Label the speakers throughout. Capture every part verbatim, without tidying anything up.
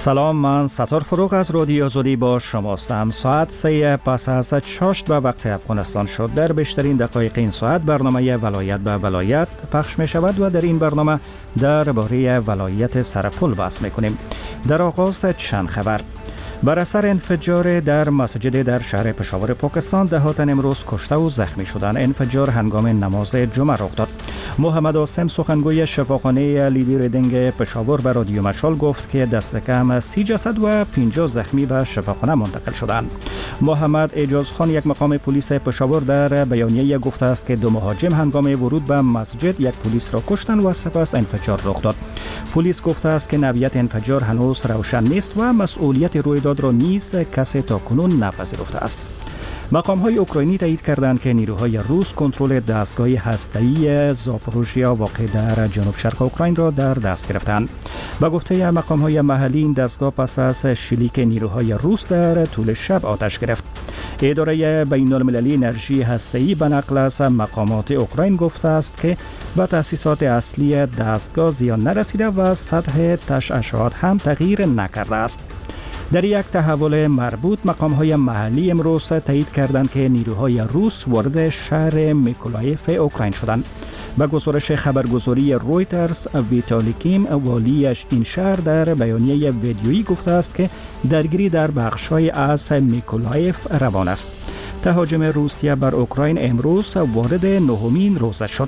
Speaker 1: سلام، من ستار فروغ از رادیو آزادی با شماستم. ساعت سه پس از چاشت به وقت افغانستان شد. در بیشترین دقایق این ساعت برنامه ولایت به ولایت پخش می شود و در این برنامه درباره ولایت سرپل بحث می کنیم. در آغاز چند خبر. بر اثر انفجار در مسجد در شهر پشاور پاکستان ده تن امروز کشته و زخمی شدند. انفجار هنگام نماز جمعه رخ داد. محمد عاصم سخنگوی شفاخانه لیدی ریدینگ پشاور به رادیو مشال گفت که دست کم سی جسد و پنجاه زخمی به شفاخانه منتقل شدند. محمد اعجاز خان یک مقام پلیس پشاور در بیانیه گفته است که دو مهاجم هنگام ورود به مسجد یک پلیس را کشتند و سپس انفجار رخ داد. پلیس گفته است که نوعیت انفجار هنوز روشن نیست و مسئولیت رویداد را نیز کسی تاکنون نپذیرفته است. مقام‌های اوکراینی تایید کردند که نیروهای روس کنترل دستگاه هسته‌ای زاپوروژیا واقع در جنوب شرق اوکراین را در دست گرفتند. به گفته مقام‌های محلی این دستگاه پس از شلیک نیروهای روس در طول شب آتش گرفت. اداره بین‌المللی انرژی هسته‌ای به نقل از مقامات اوکراین گفته است که به تأسیسات اصلی دستگاه زیان نرسیده و سطح تشعشعات هم تغییر نکرده است. در یک تحول مربوط مقام‌های محلی امروز تایید کردند که نیروهای روس وارد شهر میکولایف اوکراین شدند. به گزارش خبرگزاری رویترز، ویتالی کیم والیش این شهر در بیانیه ویدیویی گفته است که درگیری در بخش‌های از میکولایف روان است. تهاجم روسیه بر اوکراین امروز وارد نهمین روز شد.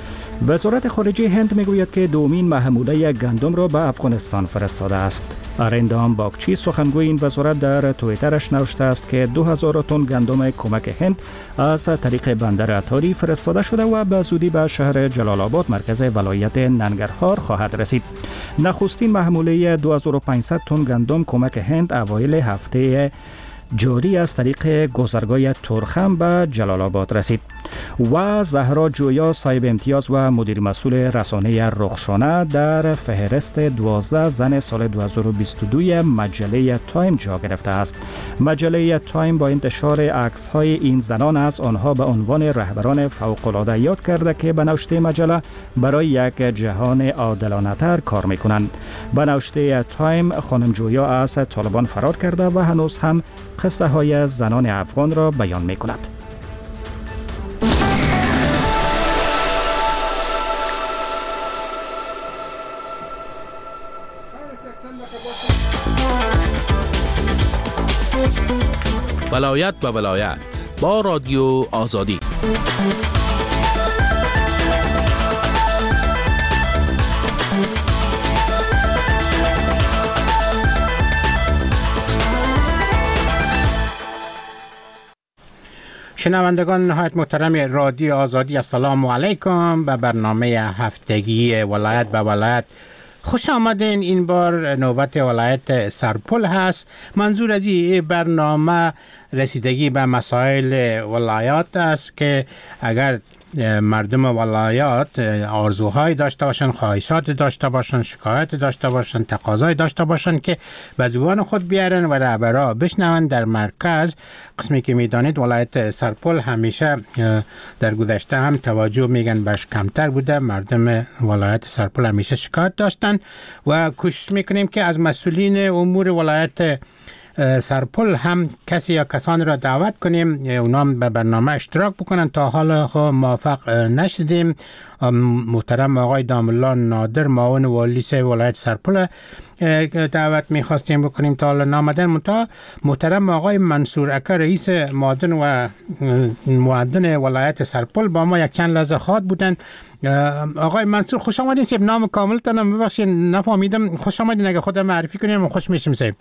Speaker 1: وزارت خارجه هند میگوید که دومین محموله گندم را به افغانستان فرستاده است. ارندام باگچی سخنگوی این وزارت در توییترش نوشته است که دو هزار تن گندم کمک هند از طریق بندر اتاری فرستاده شده و به زودی به شهر جلال آباد مرکز ولایت ننگرهار خواهد رسید. نخستین محموله دو هزار و پانصد تن گندم کمک هند اوایل هفته جاری از طریق گذرگاه ترخم به جلال آباد رسید. و زهرا جویا صاحب امتیاز و مدیر مسئول رسانه رخشانه در فهرست دوازده زن سال دو هزار و بیست و دو مجله تایم جا گرفته است. مجله تایم با انتشار عکس‌های این زنان از آنها به عنوان رهبران فوق‌العاده یاد کرده که به نوشته مجله برای یک جهان عادلانه‌تر کار می‌کنند. به نوشته تایم خانم جویا از طالبان فرار کرده و هنوز هم قصه های زنان افغان را بیان می کند.
Speaker 2: ولایت به ولایت با رادیو آزادی.
Speaker 3: شنوندگان نهایت محترم رادیو آزادی، السلام علیکم. به برنامه هفتگی ولایت به ولایت خوش آمدین. این بار نوبت ولایت سرپل هست. منظور از این برنامه رسیدگی به مسائل ولایات است که اگر مردم ولایات آرزوهای داشته باشن، خواهشات داشته باشن، شکایت داشته باشن، تقاضای داشته باشن که به زبان خود بیارن و رهبرا بشنون. در مرکز قسمی که میدانید ولایت سرپل همیشه در گذشته هم توجه میگن برش کمتر بوده. مردم ولایت سرپل همیشه شکایت داشتن و کوشش میکنیم که از مسئولین امور ولایت سرپل هم کسی یا کسان را دعوت کنیم اونا به برنامه اشتراک بکنن. تا حالا موفق نشدیم. محترم آقای دامالله نادر معاون والی ولایت سرپل دعوت میخواستیم بکنیم، تا حالا نامدن. منتها محترم آقای منصور اکا رئیس معدن و معدن ولایت سرپل با ما یک چند لحظه خواد بودن. آقای منصور خوش آمدین. سیب نام کاملتانم ببخشید نفهمیدم. خوش آمدین، اگه خودم معرفی کنیم خوش میشم. سیب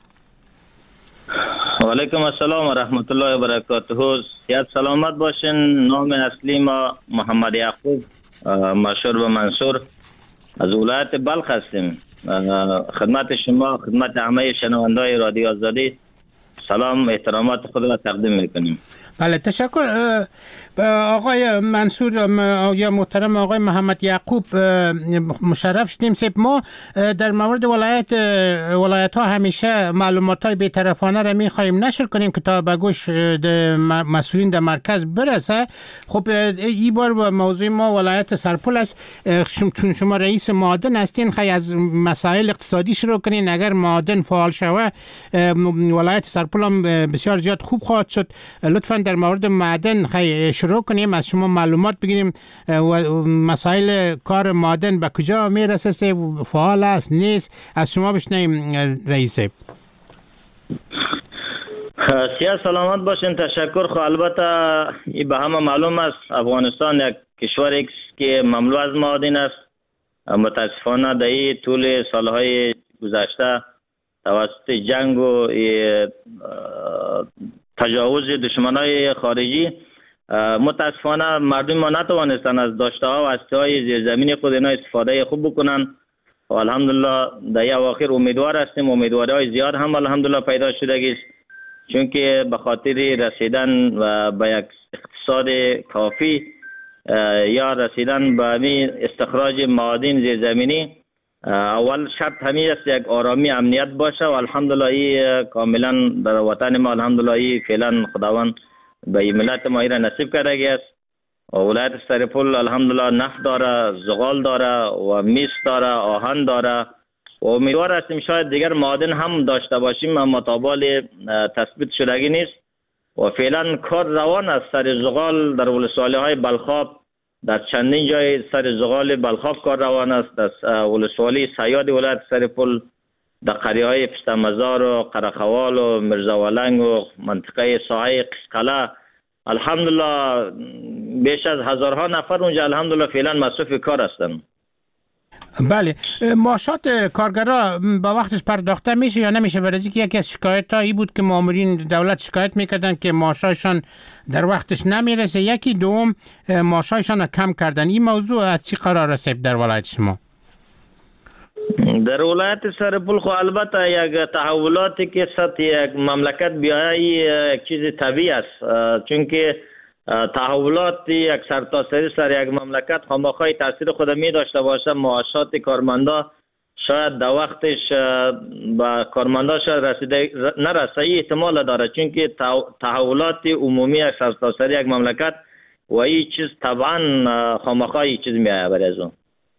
Speaker 4: و علیکم السلام و رحمت الله و برکاته. صحت سلامت باشین. نام اصلی ما محمد یعقوب مشهور به منصور از ولایت بلخ هستیم. خدمت شما، خدمت همه شنوندای رادیو آزادی سلام احترامات خود را تقدیم میکنیم.
Speaker 3: بله تشکر. آقای منصور یا محترم آقای محمد یعقوب مشرف شدیم. سیب ما در مورد ولایت ولایت ها همیشه معلومات های بی‌طرفانه را میخواهیم نشر کنیم که تا به گوش مسئولین در مرکز برسه. خب این بار موضوع ما ولایت سرپل است. چون شما رئیس معادن هستین خیلی از مسائل اقتصادی شروع کنین. اگر معادن فعال شوه ولایت سرپل هم بسیار زیاد خوب خواهد شد. لطفا در مورد معدن خیلی شروع کنیم، از شما معلومات بگیریم و مسائل کار معدن به کجا میرسه، فعال است نیست، از شما بشنویم رئیسه.
Speaker 4: سیاه سلامت باشین. تشکر. خب البته این به همه معلوم است افغانستان یک کشور است که مملو از معادن است. متاسفانه در این طول سالهای گذشته توسط جنگ و تجاوز دشمنای خارجی متاسفانه مردم ما نتوانستند از داشته ها و هسته های زیرزمینی خود اینا استفاده خوب بکنن و الحمدلله در این اواخر امیدوار هستیم. امیدواری های زیاد هم الحمدلله پیدا شده است، چون که به خاطر رسیدن و به یک اقتصاد کافی یا رسیدن به همین استخراج معادن زیرزمینی اول شرط همین است یک آرامی امنیت باشه و الحمدلله ای کاملا در وطن ما الحمدلله ای فعلا خداوند به این ملت ما را نصیب کرده است. ولایت سرپل الحمدلله نفت داره، زغال داره و میس داره، آهن داره و امیدوار هستیم شاید دیگر معادن هم داشته باشیم، اما تابال تثبیت شدگی نیست و فعلا کار روان است. سر زغال در ولسوالی های بلخاب در چندین جای سر زغال بلخاب کار روان است. در ولسوالی سیاد ولایت سرپل در قریه های پشتمزار و قرخوال و مرزاولنگ و منطقه ساحه قسقله الحمدلله بیش از هزارها نفر اونجا الحمدلله فعلا مصروف کار هستند.
Speaker 3: بله، معاشات کارگرا با وقتش پرداخته میشه یا نمیشه؟ برای اینکه یکی از شکایت هایی بود که مامورین دولت شکایت میکردن که معاشایشان در وقتش نمیرسه. یکی دوم معاشایشان کم کردن. این موضوع از چی قرار است در ولایت شما؟
Speaker 4: در ولایت سرپل خو البته یک تحولاتی که سطح یک مملکت بیایی یک چیز طبیعی است، چون که تحولات یک سرتاسری سر یک مملکت خامخای تاثیر خود می داشته باشه. معاشات کارمندا شاید در وقتش با کارمندا شاید رسیده نرسه، احتمال داره، چون که تحولات عمومی یک سرتاسری یک مملکت و این چیز طبعا خامخای چیز می آید برای از اون.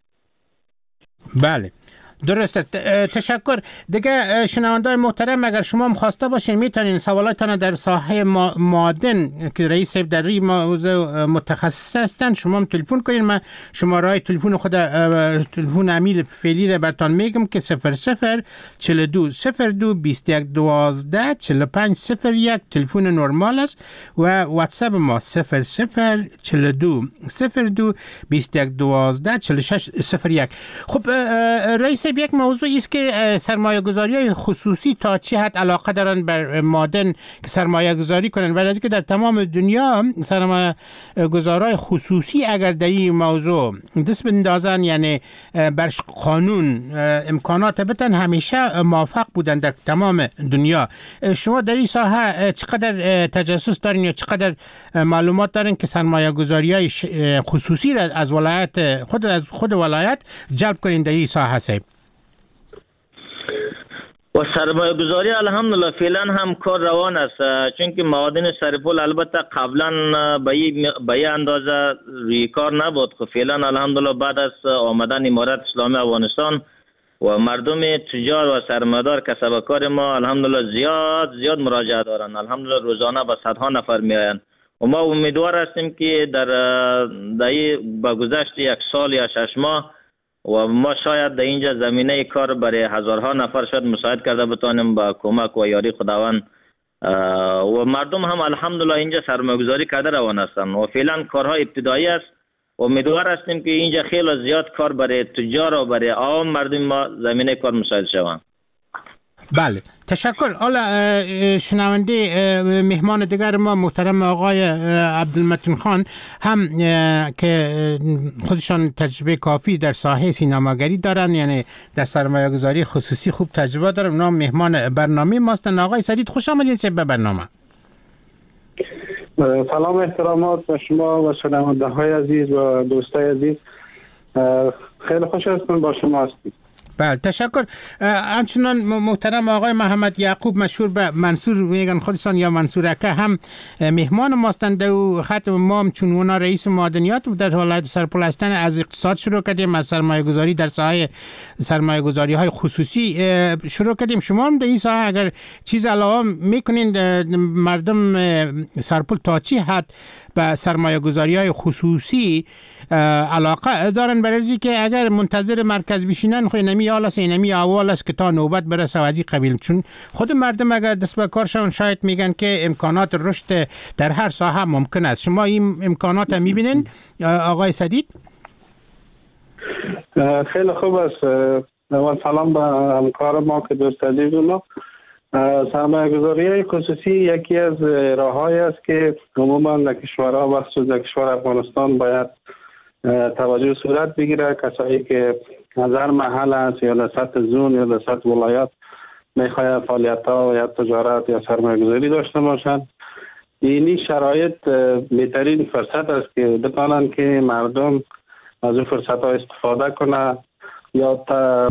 Speaker 3: بله درست است. تشکر. دیگه شنوندای محترم اگر شما خواسته باشین میتونین سوالاتتان در ساحه معادن که رئیس در این موضوع متخصص هستن شما هم تلفن کنین. من شماره تلفن خود تلفن امیل فعلی را براتون میگم که صفر صفر چهل و دو صفر دو بیست و یک دوازده چهل و پنج صفر یک تلفن نرمال است و واتساپ ما صفر صفر چهل و دو صفر دو بیست و یک دوازده چهل و شش صفر یک. خب رئیس یک موضوعی است که سرمایه گذاری های خصوصی تا چه حد علاقه دارن بر معادن که سرمایه گذاری کنن، ولی از که در تمام دنیا سرمایه گذارای خصوصی اگر در این موضوع دست بندازن یعنی بر قانون امکانات بتن همیشه موفق بودن در تمام دنیا. شما در این ساحه چقدر تجسس دارین یا چقدر معلومات دارین که سرمایه گذاری های خصوصی را از ولایت خود از خود ولایت جلب کنین در این ساحه سیب؟
Speaker 4: و سرمایه گذاری الحمدلله فعلا هم کار روان است، چون که معادن سرپل البته قبلا به این اندازه روی کار نبود. خب فعلا الحمدلله بعد از آمدن امارت اسلامی افغانستان و مردم تجار و سرمایه‌دار کسبکار ما الحمدلله زیاد زیاد مراجعه دارن. الحمدلله روزانه به صدها نفر میآیند و ما امیدوار هستیم که در در با گذشت یک سال یا شش ماه و ما شاید در اینجا زمینه کار برای هزارها نفر شاید مساعد کرده بتانیم با کمک و یاری خداوند و مردم هم الحمدلله اینجا سرمایه‌گذاری کرده روان هستند و فعلا کارها ابتدایی است و امیدوار هستیم که اینجا خیلی زیاد کار برای تجار و برای عوام مردم ما زمینه کار مساعد شوند.
Speaker 3: بله تشکر. حالا شنونده مهمان دیگر ما محترم آقای عبدالمتین خان هم که خودشان تجربه کافی در ساحه سینماگری دارن، یعنی در سرمایه گذاری خصوصی خوب تجربه دارن، نام مهمان برنامه ماستن. آقای سدید خوش آمدین به برنامه.
Speaker 5: سلام احترامات به شما و شنونده های عزیز و دوستای عزیز. خیلی خوش هستم با شما هستیم.
Speaker 3: بله تشکر. همچنان محترم آقای محمد یعقوب مشهور به منصور میگن خودشان یا منصورکه هم مهمان ماستند و خط ما چون اونا رئیس معدنیات در ولایت سرپل هستن از اقتصاد شروع کردیم، از سرمایه گذاری در ساحه سرمایه گذاری های خصوصی شروع کردیم. شما هم در این ساحه اگر چیز علاوه میکنین مردم سرپل تا چی حد به سرمایه گذاری های خصوصی علاقه دارن، برای که اگر منتظر مرکز بشینن خو نمی حال است نمی اول است که تا نوبت برسه از این قبیل. چون خود مردم اگر دست به کارشون شاید میگن که امکانات رشد در هر ساحه ممکن است. شما این امکانات میبینین آقای سدید؟
Speaker 5: خیلی خوب است. اول سلام به همکار ما که دوست عزیز ما. سرمایه گذاری خصوصی یکی از راه‌هایی است که عموما در کشورها و خصوصا در کشور افغانستان باید توجه صورت بگیره. کسایی که از هر محل است یا در سطح زون یا در سطح ولایت میخواهد فعالیت‌ها یا تجارت یا سرمایه گذاری داشته باشند، اینی شرایط بهترین فرصت است که بتوانند که مردم از این فرصت‌ها استفاده کنه یا تا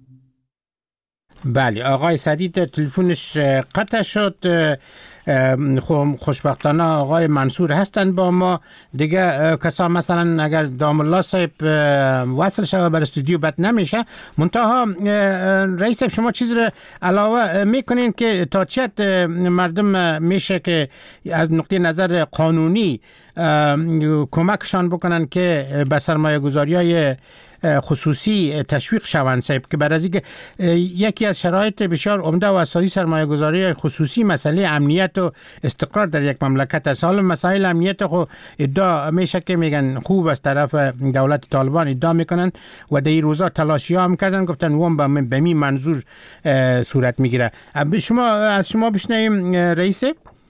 Speaker 3: بله آقای سدید تلفنش قطع شد. خوشبختانه آقای منصور هستن با ما دیگه. کسا مثلا اگر دام الله صاحب وصل شده بر استودیو بد نمیشه. منتها رئیس صاحب شما چیز رو علاوه میکنین که تا چت مردم میشه که از نقطه نظر قانونی کمکشان بکنن که به سرمایه گذاری های خصوصی تشویق شوند صاحب، که برای اینکه یکی از شرایط بسیار عمده و اساسی سرمایه گذاری خصوصی مسئله امنیت و استقرار در یک مملکت است. حالا مسائل امنیت خو ادعا میشه که میگن خوب از طرف دولت طالبان ادعا میکنن و در این روزا تلاشی ها هم کردن، گفتن اون به می منظور صورت میگیره. شما از شما بشنویم رئیس.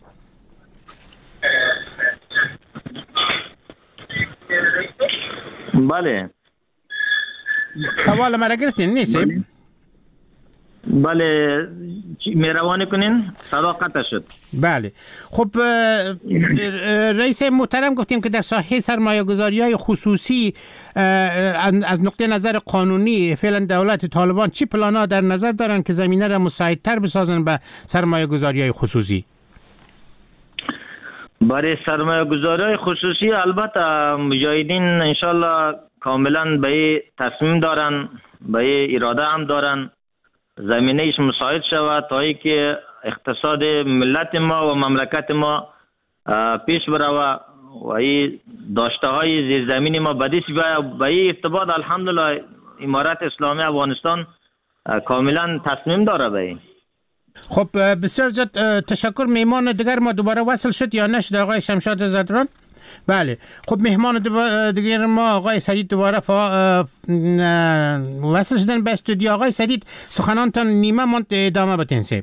Speaker 4: بله
Speaker 3: سوال مرا گرفتین نیست؟
Speaker 4: بله مهربانی کنین صدا قطع شد.
Speaker 3: بله خب رئیس محترم گفتیم که در ساحه سرمایه گذاری های خصوصی از نقطه نظر قانونی فعلا دولت طالبان چی پلان ها در نظر دارن که زمینه را مساعدتر بسازن به سرمایه گذاری های خصوصی؟
Speaker 4: برای سرمایه گذاری های خصوصی البته مجاهدین انشالله کاملا به تصمیم دارن، به اراده هم دارن زمینه ایش مساعد شود تا ای که اقتصاد ملت ما و مملکت ما پیش بروه و این داشته های زیرزمینی ما بدیش به این ارتباط الحمدلله امارت اسلامی افغانستان کاملا تصمیم داره به این.
Speaker 3: خب بسیار زیاد تشکر. میمان دیگر ما دوباره وصل شد یا نشد آقای شمشاد زدران؟ بله خب مهمان دیگر ما آقای سدید دوباره فا... وصل شدن به استودیو. آقای سدید سخنانتان نیمه ماند ادامه بتین سیب.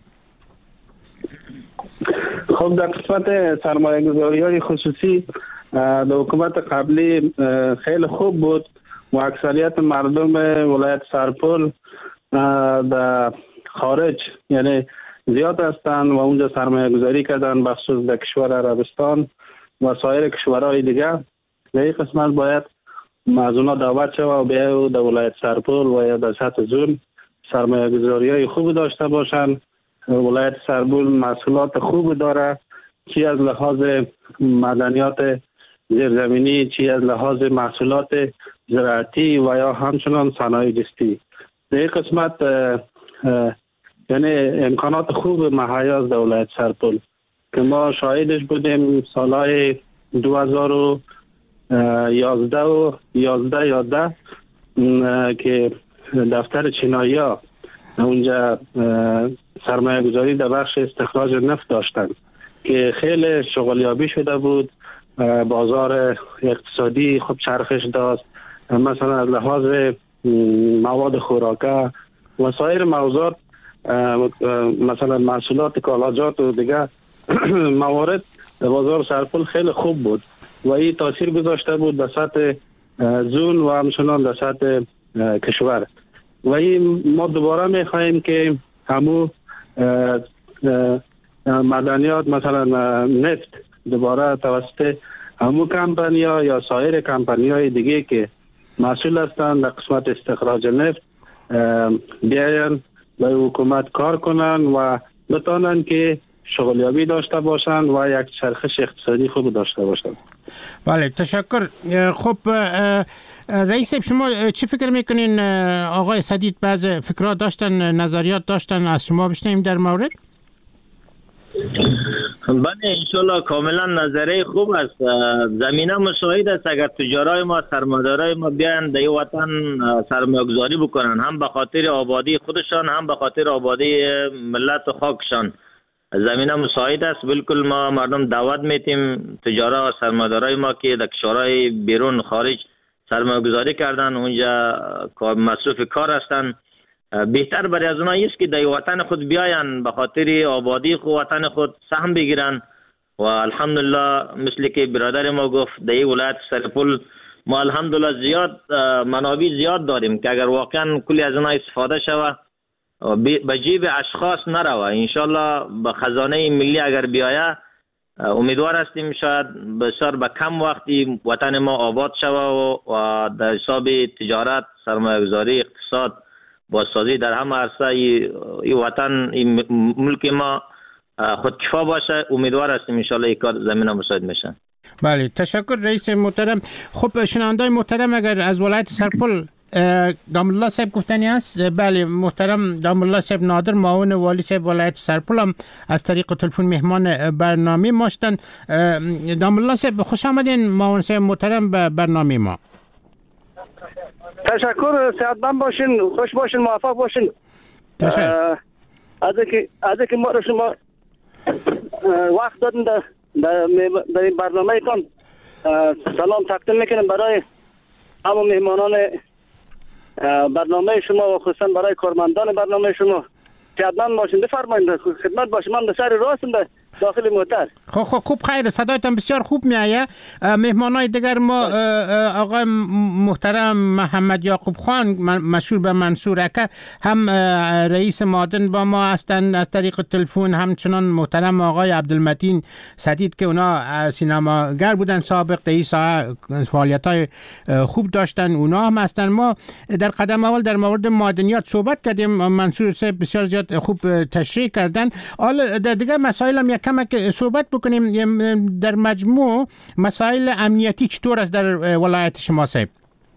Speaker 5: خب در قسمت سرمایه گذاری های خصوصی در حکومت قبلی خیلی خوب بود و اکثریت مردم ولایت سرپل در خارج یعنی زیاد هستند و اونجا سرمایه گذاری کردن، بخصوص در کشور عربستان و سایر کشورهای دیگه. در این قسمت باید از اونا دعوت شود و بیاید در ولایت سرپل و یا در سطح زون سرمایه گذاری های خوب داشته باشند. ولایت سرپل محصولات خوب داره، چی از لحاظ مدنیات زیرزمینی، چی از لحاظ محصولات زراعتی و یا همچنان صنایع دستی. در این قسمت یعنی امکانات خوب مهیا در ولایت سرپل که ما شاهدش بودیم سالهای دو هزار و یازده و یازده یازده که دفتر چینایی ها اونجا سرمایه گذاری در بخش استخراج نفت داشتن که خیلی شغلیابی شده بود، بازار اقتصادی خوب چرخش داشت، مثلا از لحاظ مواد خوراکه و سایر موضوعات مثلا محصولات کالاجات و دیگه موارد در بازار سرپل خیلی خوب بود و این تاثیر گذاشته بود در سطح زون و همچنان در سطح کشور و این ما دوباره میخواهیم که همو معدنیات مثلا نفت دوباره توسط همو کمپانی‌ها یا سایر کمپانی‌های دیگه که مسئول هستند در قسمت استخراج نفت بیاین و حکومت کار کنن و بتانن که شغلیابی داشته باشن و یک چرخش اقتصادی خوب داشته باشن.
Speaker 3: بله تشکر. خب رئیس شما چی فکر میکنین؟ آقای سدید بعض فکرات داشتن، نظریات داشتن، از شما بشنویم در مورد.
Speaker 4: بله انشالله کاملا نظریه خوب است. زمینه مساعد است اگر تجارای ما سرمایه‌دارای ما بیان در وطن سرمایه‌گذاری بکنن، هم به خاطر آبادی خودشان هم به خاطر آبادی ملت و خاکشان. زمینه مساعد است. بالکل ما مردم دعوت میتیم تجارا و سرمایه‌دارای ما که در کشورهای بیرون خارج سرمایه‌گذاری کردن، اونجا مصروف کار هستن، بهتر برای از اونها است که در وطن خود بیاین به خاطر آبادی خود وطن خود سهم بگیرن. و الحمدلله مثل که برادر ما گفت در این ولایت سرپل ما الحمدلله زیاد منابع زیاد داریم که اگر واقعا کلی از اونها استفاده شود به جیب اشخاص نروه، انشالله به خزانه ملی اگر بیایه امیدوار هستیم شاید بسیار به کم وقتی وطن ما آباد شود و در حساب تجارت، سرمایه‌گذاری، اقتصاد، بازسازی در همه عرصه این وطن این ملک ما خودکفا باشه. امیدوار هستیم انشالله این کار زمینه مساعد میشه.
Speaker 3: بله تشکر رئیس محترم. خب شنوندای محترم اگر از ولایت سرپل دام الله صاحب گفتنی است؟ بله محترم دام الله صاحب نادر معاون والی صاحب ولایت سرپل هم از طریق تلفن مهمان برنامه ما هستند. دام الله صاحب خوش آمدین معاون صاحب محترم به برنامه ما.
Speaker 6: تشکر، صحتمند باشین، خوش باشین، موفق باشین.
Speaker 3: تشکر.
Speaker 6: از اینکه از اینکه ما رو شما وقت دادن در در این برنامه تان سلام تقدیم میکنم برای همه مهمانان برنامه شما و خصوصا برای کارمندان برنامه شما. صحتمند باشین، بفرمایید خدمت باشین. من به سر راستم در داخل موتر.
Speaker 3: خب خب خوب خیر، صدایتان بسیار خوب میآید. مهمانای دیگر ما آقای محترم محمد یعقوب خان مشهور به منصور اکا هم رئیس معدن با ما هستند از طریق تلفن، همچنان محترم آقای عبدالمتین سدید که اونا سینماگر بودن سابق در این ساحه فعالیت‌های خوب داشتن، اونا هم هستند. ما در قدم اول در مورد معدنیات صحبت کردیم، منصور صاحب بسیار زیاد خوب تشریح کردن. حالا در دیگر مسائل هم یک کمک صحبت بکنیم. در مجموع مسائل امنیتی چطور است در ولایت شما صاحب؟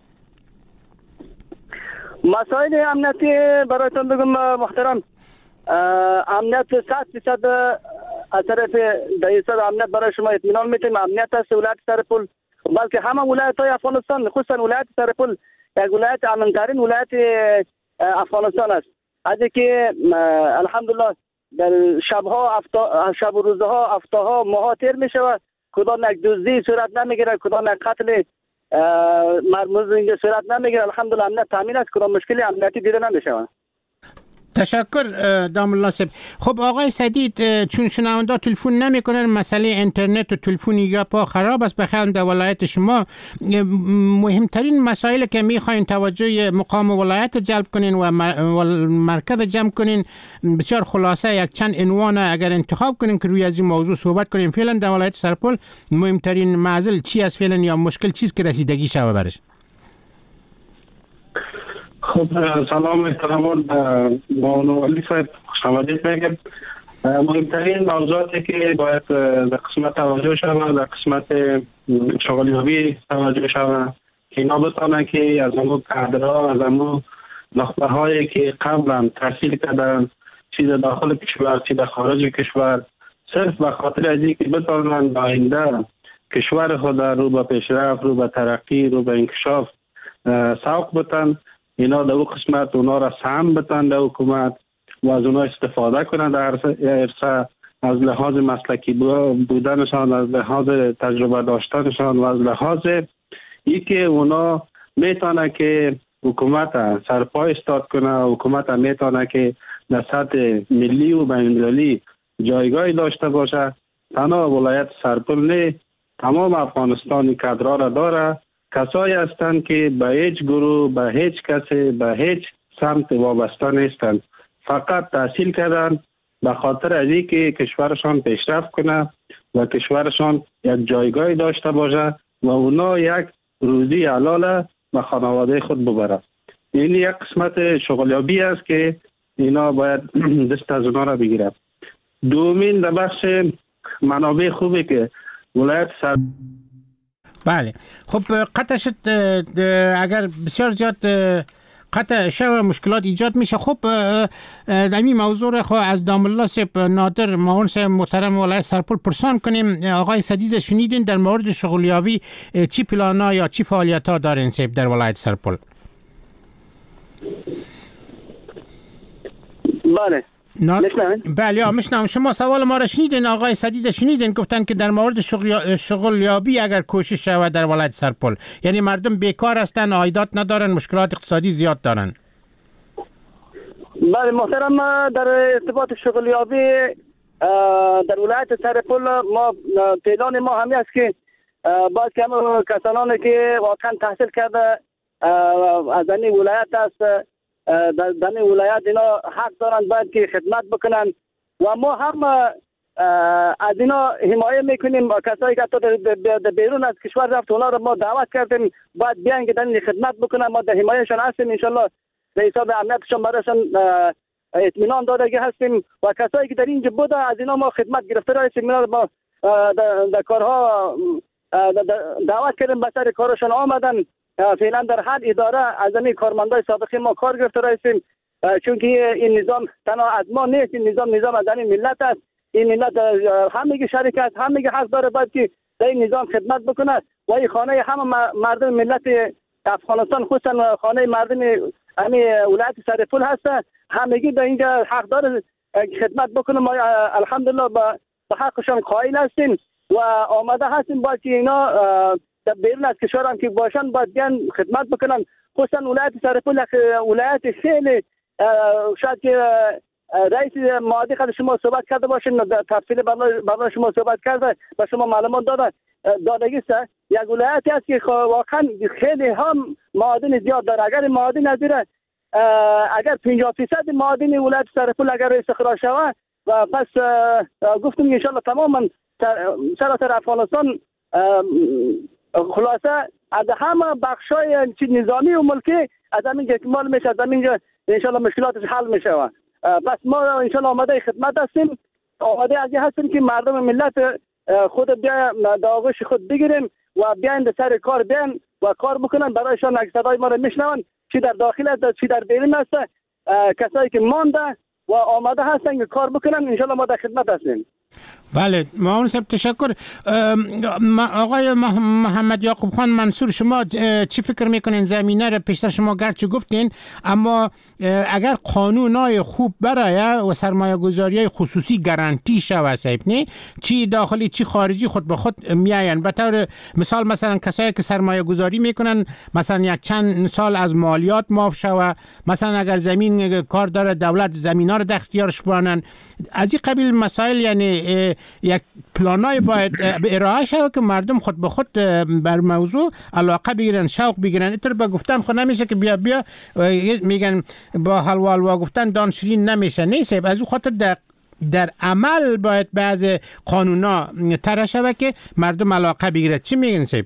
Speaker 6: مسائل امنیتی برایتون بگم محترم، امنیت صد فیصد از طرف دایره امنیت برای شما اطمینان میتیم. امنیت است ولایت سرپل بلکه همه ولایت های افغانستان، خصوصا ولایت سرپل یک ولایت امن‌ترین ولایت افغانستان است. از که الحمدلله در شبها افتا شب و روزها هفته‌ها ماها تیر میشود، کدام یک دزدی صورت نمیگیره، کدام یک قتل مرموز اینجا صورت نمیگیره. الحمدلله امنیت تامین است، کدام مشکلی امنیتی دیده نمیشود.
Speaker 3: تشکر دام الله صاحب. خب آقای سدید، چون شنونده تلفن نمیکنن، مسئله اینترنت و تلفنی یا پا خراب است بخیر در ولایت شما، مهمترین مسائل که میخواین توجه مقام ولایت جلب کنین و مرکز جمع کنین، بسیار خلاصه یک چند عنوان اگر انتخاب کنین که روی از این موضوع صحبت کنین. فعلا در ولایت سرپل مهمترین معضل چی است فعلا یا مشکل چیست که رسیدگی شوه برش؟
Speaker 5: خب سلام احترامات معاون والی صاحب، خوش آمدید میگم. مهمترین موضوعاتی که باید در قسمت توجه شود در قسمت شغلیابی توجه شود که اینا بتانن که از امو کادرها، از امو نخبه هایی که قبلا تحصیل کردن چی در داخل کشور چی در خارج کشور، صرف به خاطر از اینکه بتانن به آینده کشور خود رو به پیشرفت، رو به ترقی، رو به انکشاف سوق بتن، اینا در اون قسمت اونا را سهم بتن در حکومت و از اونا استفاده کنند در عرصه از لحاظ مسلکی بودنشان، از لحاظ تجربه داشتنشان و از لحاظ ای که اونا میتونه که حکومت سرپای استاد کنه، حکومت میتونه که در سطح ملی و بین‌المللی جایگاهی داشته باشه. تنها ولایت سرپل نه، تمام افغانستان کادرها را داره. کسایی هستند که به هیچ گروه، به هیچ کسی، به هیچ سمت وابسته نیستند. فقط تحصیل کردن به خاطر از اینکه کشورشان پیشرفت کنه و کشورشان یک جایگاهی داشته باشه و اونا یک روزی حلال به خانواده خود ببره. این یک قسمت شغلیابی است که اینا باید دست از اونا را بگیرد. دومین در بخش منابع خوبی که ولایت سر
Speaker 3: بله خب قطع شد، اگر بسیار زیاد قطع شو مشکلات ایجاد میشه. خب در این موضوع را خواهد از دام الله سیب نادر معاون سیب محترم ولایت سرپل پرسان کنیم. آقای سدید شنیدین در مورد شغلیابی چی پلانا یا چی فعالیت ها دارین سیب در ولایت سرپل؟
Speaker 6: بله
Speaker 3: بله میشنم. شما سوال ما را شنیدین، آقای سدید شنیدین گفتن که در مورد شغلیابی اگر کوشش شود در ولایت سرپل، یعنی مردم بیکار هستن، عایدات ندارن، مشکلات اقتصادی زیاد دارن.
Speaker 6: بله محترم، در ارتباط شغلیابی در ولایت سرپل ما پیلان ما همی است که باید که همه کسانانی که واقعا تحصیل کرده از این ولایت است در دنی ولایت اینا حق دارند باید که خدمت بکنن و ما هم از اینا حمایت میکنیم. کسایی که در بیرون از کشور رفت اونا رو ما دعوت کردیم باید بیان که دنی خدمت بکنن. ما در حمایتشان هستیم، انشالله به حساب امنیتشان برایشان اطمینان داده هستیم و کسایی که در اینجا بوده از اینا ما خدمت گرفته هستیم. اینا ما در کارها دعوت کردیم، به سر کارشان آمدن. فعلا در هر اداره از این کارمندای سابقه ما کار گرفته هستیم، چون که این نظام تنها از ما نیست، این نظام نظام از این ملت است. این ملت همگی شریک است، همگی حق داره باید که در این نظام خدمت بکنه و این خانه همه مردم ملت افغانستان، خصوصا خانه مردم همین ولایت سرپل هست، همگی در اینجا حق داره خدمت بکنه. ما الحمدلله به حقشان قائل هستیم و آماده هستیم باید که اینا در بیرون از کشور هم که باشن باید بیان خدمت بکنن. خصوصا ولایت سرپل ولایت خیلی شاید که رئیس معادی خود شما صحبت کرده باشین، در تفصیل برای شما صحبت کرده و شما معلومات داده دادگی است. یک ولایتی است که واقعا خیلی هم معادن زیاد داره. اگر معادن نظیره اگر پنجاه فیصد معادن ولایت سرپل اگر استخراج شود و پس گفتم ان شاء الله تماما سراسر افغانستان خلاصه از همه بخشای نظامی و ملکی از همین اکمال میشه، از همین ان شاء الله مشکلاتش حل میشه. بس ما ان شاء الله آماده خدمت هستیم، آماده از هستیم که مردم ملت خود بیا در آغوش خود بگیریم و بیاین در سر کار بیاین و کار بکنن. برایشان اگه صدای ما رو میشنون چی در داخل است چی در بیرون است، کسایی که مانده و آماده هستن که کار بکنن ان شاء الله ما در خدمت هستیم.
Speaker 3: بله معاون صاحب تشکر. آقای محمد یعقوب خان منصور، شما چی فکر میکنین زمینه رو پیشتر شما گرچه گفتین، اما اگر قانونای خوب برای و سرمایه گذاری خصوصی گارانتی شود صاحب نه، چی داخلی چی خارجی خود به خود میاین، به طور مثال مثلا کسایی که سرمایه گذاری میکنن مثلا یک چند سال از مالیات معاف شود، مثلا اگر زمین کار داره دولت زمینا رو در اختیارش بانن، از این قبیل مسائل. یعنی یک پلانای باید ارائه شود که مردم خود به خود بر موضوع علاقه بگیرن، شوق بگیرن. اینطور با گفتن خود نمیشه که بیا بیا میگن با حلوا حلوا گفتن دان شیرین نمیشه. نیست از اون خاطر در در عمل باید بعض قانونا طرح شود که مردم علاقه بگیرد. چی میگن صاحب؟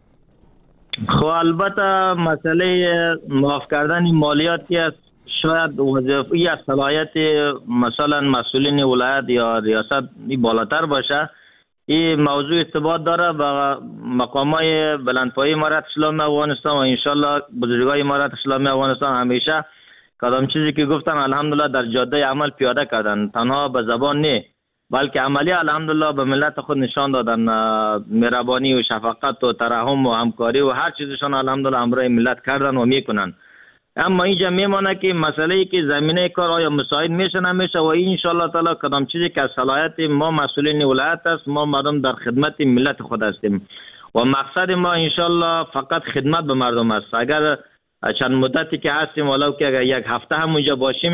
Speaker 4: خب البته مسئله معاف کردن مالیاتی است، شاید وظیفه از صلاحیت مثلا مسئولین ولایت یا ریاست بالاتر باشه. این موضوع ارتباط داره با مقامای بلندپایه امارت اسلامی افغانستان و انشالله بزرگای امارت اسلامی افغانستان همیشه کدام چیزی که گفتن الحمدلله در جاده عمل پیاده کردن، تنها به زبان نه بلکه عملی الحمدلله به ملت خود نشان دادن مهربانی و شفقت و ترحم و همکاری و هر چیزشان الحمدلله همراه ملت کردن و میکنن. اما اینجا میمونه که مسئله ای که زمینه کار آیا مساعد میشه نمیشه و ان شاء الله تعالی کدام چیزی که از صلاحیت ما مسئولین ولایت است، ما مردم در خدمت ملت خود هستیم و مقصد ما ان شاء الله فقط خدمت به مردم است. اگر چند مدتی که هستیم ولو که اگر یک هفته هم اونجا باشیم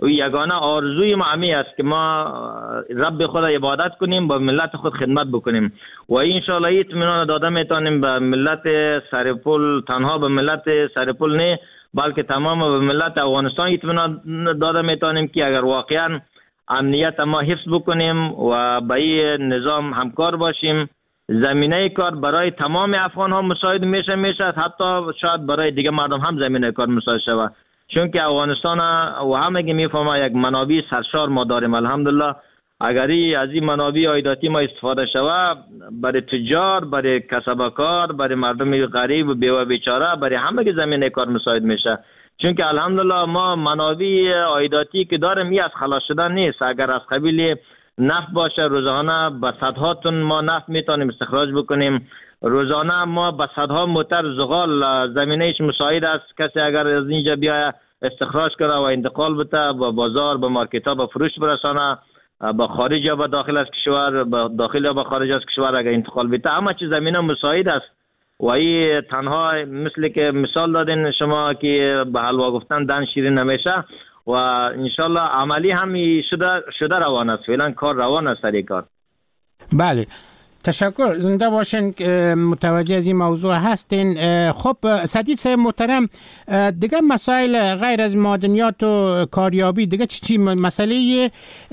Speaker 4: و یگانه آرزوی ما همی است که ما رب خدا عبادت کنیم، با ملت خود خدمت بکنیم و ان شاء الله اطمینان داده میتونیم به ملت سرپل، تنها به ملت سرپل نه بلکه تمام به ملت افغانستان اطمینان داده میتونیم که اگر واقعا امنیت ما حفظ بکنیم و با این نظام همکار باشیم، زمینه کار برای تمام افغان ها مساعد میشه میشه حتی شاید برای دیگه مردم هم زمینه کار مساعد شود، چون که افغانستان و همه میفهمه یک منابع سرشار ما داریم الحمدلله. اگر از این منابع عایداتی ما استفاده شود برای تجار، برای کسبکار، برای مردم غریب و بیوه بیچاره، برای همه زمینه کار مساعد میشه، چون که الحمدلله ما منابع عایداتی که داریم این از خلاص شدن نیست. اگر از قبیل نفت باشه روزانه به صدها تن ما نفت میتونیم استخراج بکنیم، روزانه ما به صدها موتر زغال زمینهش مساعد است، کسی اگر از اینجا بیاید استخراج کنه و انتقال بده به بازار، به مارکت ها، به فروش برسانه، به خارج یا به داخل از کشور، به داخل یا به خارج از کشور اگر انتقال بده، همه چیز زمینه مساعد است. و این تنها مثل که مثال دادین شما که به حلوا گفتن دهن شیرین نمیشه و انشالله عملی هم شده شده روان است، فعلا کار روان است سر کار.
Speaker 3: بله تشکر، زنده باشین که متوجه از این موضوع هستین. خب سدید صاحب محترم، دیگه مسائل غیر از معدنیات و کاریابی دیگه چی چی مسئله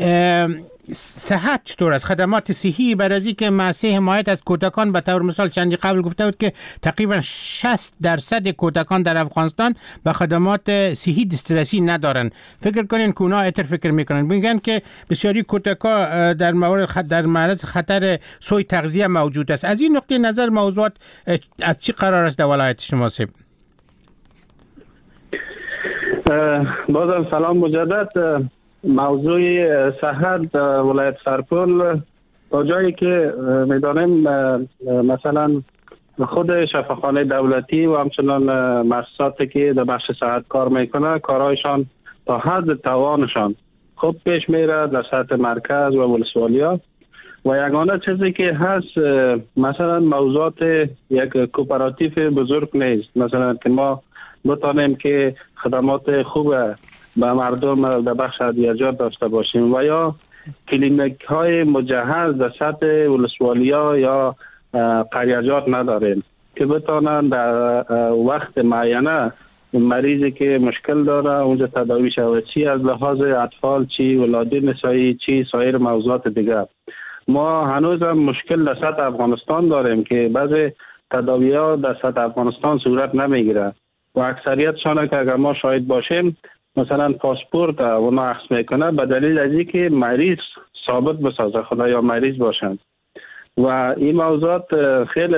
Speaker 3: صحت چطور است؟ خدمات صحی بر از اینکه مؤسسه حمایت از کودکان به طور مثال چندی قبل گفته بود که تقریبا شصت درصد کودکان در افغانستان به خدمات صحی دسترسی ندارن. فکر کنین که اونا اتر فکر میکنن، میگن که بسیاری کودکا در مورد در معرض خطر سوء تغذیه موجود است. از این نقطه نظر موضوعات از چی قرار است در ولایت شما صاحب؟
Speaker 5: بازم سلام مجدد. موضوع صحت ولایت سرپل تا جایی که میدانیم مثلا خود شفاخانه دولتی و همچنان مؤسساتی که در بخش صحت کار میکنه کارهایشان تا حد توانشان خوب پیش میره در سطح مرکز و ولسوالیا و یگانه چیزی که هست مثلا موضوعات یک کوپراتیو بزرگ نیست، مثلا که ما بتانیم که خدمات خوب به مردم در بخش ادویه‌جات داشته باشیم و یا کلینیک های مجهز در سطح ولسوالیا یا قریه‌جات نداریم که بتانند در وقت معینه مریضی که مشکل داره اونجا تداوی شود، چی از لحاظ اطفال، چی ولادت نسایی، چی سایر موضوعات دیگر. ما هنوز هم مشکل در سطح افغانستان داریم که بعضی تداوی ها در سطح افغانستان صورت نمیگیره و اکثریتشان که اگر ما شاهد باشیم مثلا پاسپورت اونا اخذ میکنه به دلیل از اینکه مریض ثابت بسازه خدا یا مریض باشند و این موضوعات خیلی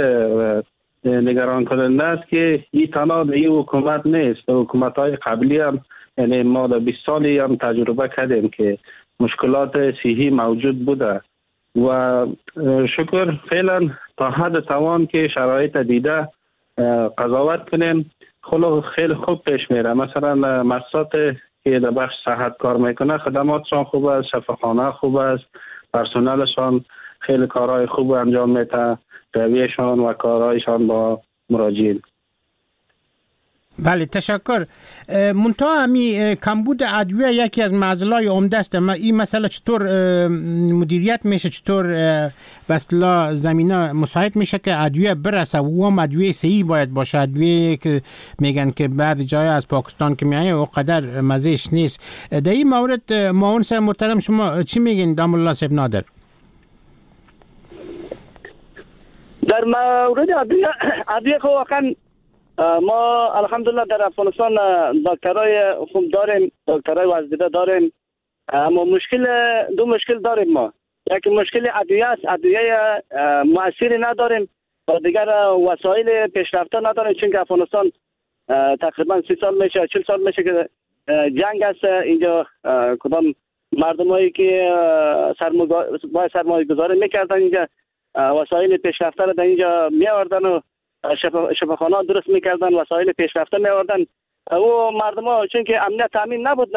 Speaker 5: نگران کننده است که این تنها به این حکومت نیست، حکومت های قبلی هم یعنی ما در بیست سالی هم تجربه کردیم که مشکلات صحی موجود بوده و شکر فعلا تا حد توان که شرایط دیده قضاوت کنیم خلق خیلی خوب پیش میره. مثلا مؤسسات که در بخش صحت کار میکنه خدماتشان خوب است، شفاخانه خوب است، پرسنلشان خیلی کارهای خوب انجام میده، رویشان و کارهایشان با مراجعین.
Speaker 3: بله تشکر. منتها همی کمبود ادویه یکی از معضلای عمده است. این مسئله چطور مدیریت میشه، چطور به اصطلاح زمینه مساعد میشه که ادویه برسه و هم ادویه صحیح باید باشه، ادویه که میگن که بعد جای از پاکستان که میایه و قدر مزهش نیست. در این مورد معاون صاحب محترم شما چی میگین دام الله صاحب نادر؟
Speaker 6: در مورد ادویه ادویه خب واقعا ما الحمدلله در افغانستان دکترای خوب داریم، دکترای وزدیده داریم، اما مشکل دو مشکل داریم ما. یکی مشکل ادویه است، ادویه مؤثری نداریم و دیگر وسایل پیشرفته نداریم، چون که افغانستان تقریبا سی سال میشه چهل سال میشه که جنگ است. اینجا کدام مردمایی که سرمایه سرمایه گذاری میکردن اینجا وسایل پیشرفته را در اینجا میآوردن و شفاخانه درست میکردن، وسایل پیشرفته میآوردن و مردم ها چون که امنیت تامین نبود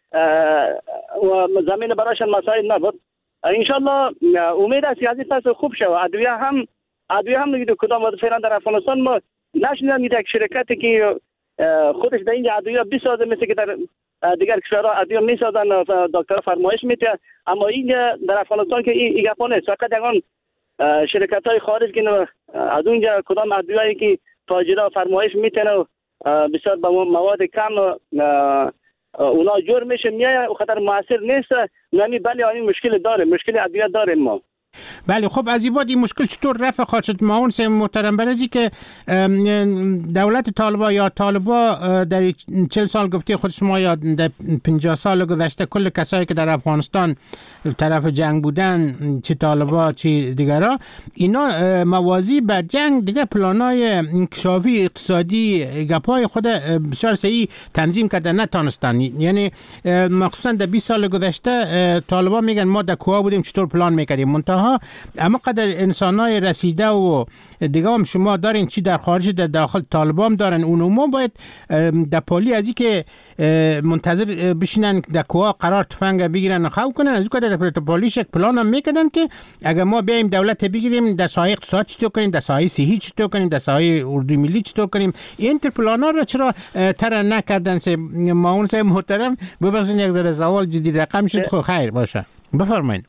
Speaker 6: و زمین برایشان مساعد نبود. انشالله امید است که از این پس خوب شود. ادویه هم ادویه هم نگید کدام فعلا در افغانستان ما نشنیدم یک شرکتی که خودش در اینجا ادویه بسازه مثل که در دیگر کشورها ادویه میسازن، دکتر فرمایش میده. اما این در افغانستان که این گپا نیست، فقط یگان شرکت های خارج که از اونجا کدام ادویه‌ای که تاجرها فرمایش میتنه بسیار با مواد کم اونا جور میشه میایه و خطر موثر نیست. نمی بله این مشکل داره، مشکل ادویه داره ما.
Speaker 3: بله خب از این بعد این مشکل چطور رفع خواهد شد معاون صاحب محترم؟ برای که دولت طالبا یا طالبا در چهل سال گفته خود شما یا در پنجاه سال گذشته کل کسایی که در افغانستان طرف جنگ بودن، چه طالبا چه دیگرها، اینا موازی به جنگ دیگه پلانای انکشافی اقتصادی گپای خود بسیار صحیح تنظیم کردن نتانستن. یعنی مخصوصا در بیست سال گذشته طالبا میگن ما در کوه بودیم چطور پلان میکردیم، منتها اما قدر انسانای رسیده و دیگه هم شما دارین چی در خارج در داخل طالبا هم دارن، اونو ما باید در پالی از این که منتظر بشینن در کوه قرار تفنگ بگیرن خواه کنن، از این که در پالیش یک پلان هم میکردن که اگر ما بیایم دولت بگیریم در ساحه اقتصاد چطور کنیم، در ساحه صحی چطور کنیم، در ساحه اردوی ملی چطور کنیم. این تر پلان ها را چرا تر نکردن؟ سه معاون صاحب محترم ببخشید یک ذره سوال جدی رقم شد، خب خیر باشه بفرمایید.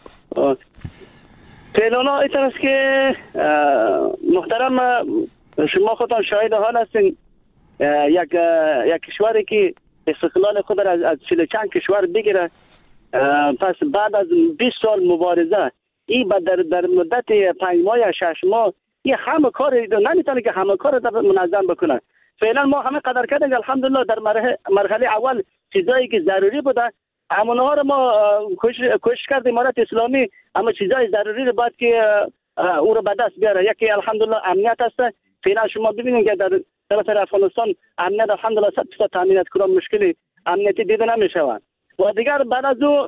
Speaker 6: پلان ایتر است که محترم شما خودتان شاهد حال هستین، یک یک کشوری که استقلال خود را از چهل چند کشور بگیره، پس بعد از بیست سال مبارزه این در در مدت پنج ماه یا شش ماه این همه کار نمیتونه که همه کار را منظم بکنه. فعلا ما همه قدر کردیم الحمدلله در مرحله اول چیزایی که ضروری بوده همونها رو ما کوشش کردیم امارت اسلامی، اما چیزای ضروری رو باید که او رو به دست بیاره. یکی الحمدلله امنیت است. فعلا شما ببینید که در طرف افغانستان امنیت الحمدلله صد درصد تامینات کدام مشکلی امنیتی دیده نمیشه. و دیگر بعد از او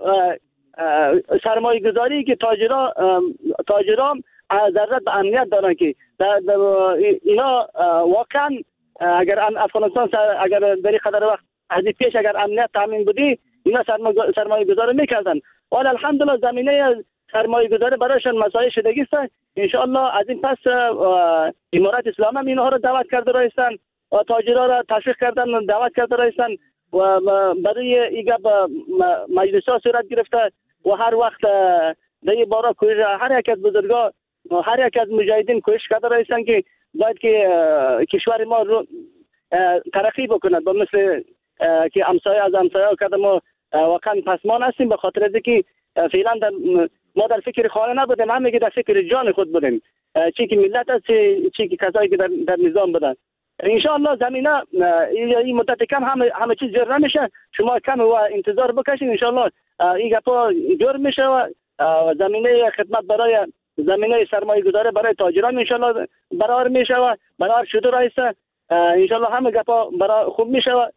Speaker 6: سرمایه گذاری که تاجران تاجران ضرورت به امنیت دارن که در اینا واقعا اگر افغانستان اگر در این قدر وقت از پیش اگر امنیت تامین بودی اینا سرمایه گذاری میکردن. ولی الحمدلله زمینه سرمایه گذاری برایشان مساعد شدگی است. ان شاء الله از این پس امارت اسلامی هم اینها رو دعوت کرده رایستن و تاجرها را تشویق کردن دعوت کرده رایستن و برای ایگا مجلس ها صورت گرفته و هر وقت در این بارا هر یک از بزرگا هر یک از مجاهدین کوشش کرده رایستن که باید که کشور ما رو ترقی بکند با مثل که امسایه از امسایه کردم ما واقعا پسمان هستیم به خاطر از که فعلا در ما در فکر خانه نبودیم، همه که در فکر جان خود بودیم، چی که ملت است چی که کسایی که در, در نظام بودن. ان شاء الله زمینه این مدت کم همه همه چیز جور نمیشه، شما کم و انتظار بکشید ان شاء الله این گپا جور میشه و زمینه خدمت برای زمینه سرمایه گذاری برای تاجران ان شاء الله برابر میشه و برابر شده رایسته. ان شاء الله همه گپا برای خوب میشه و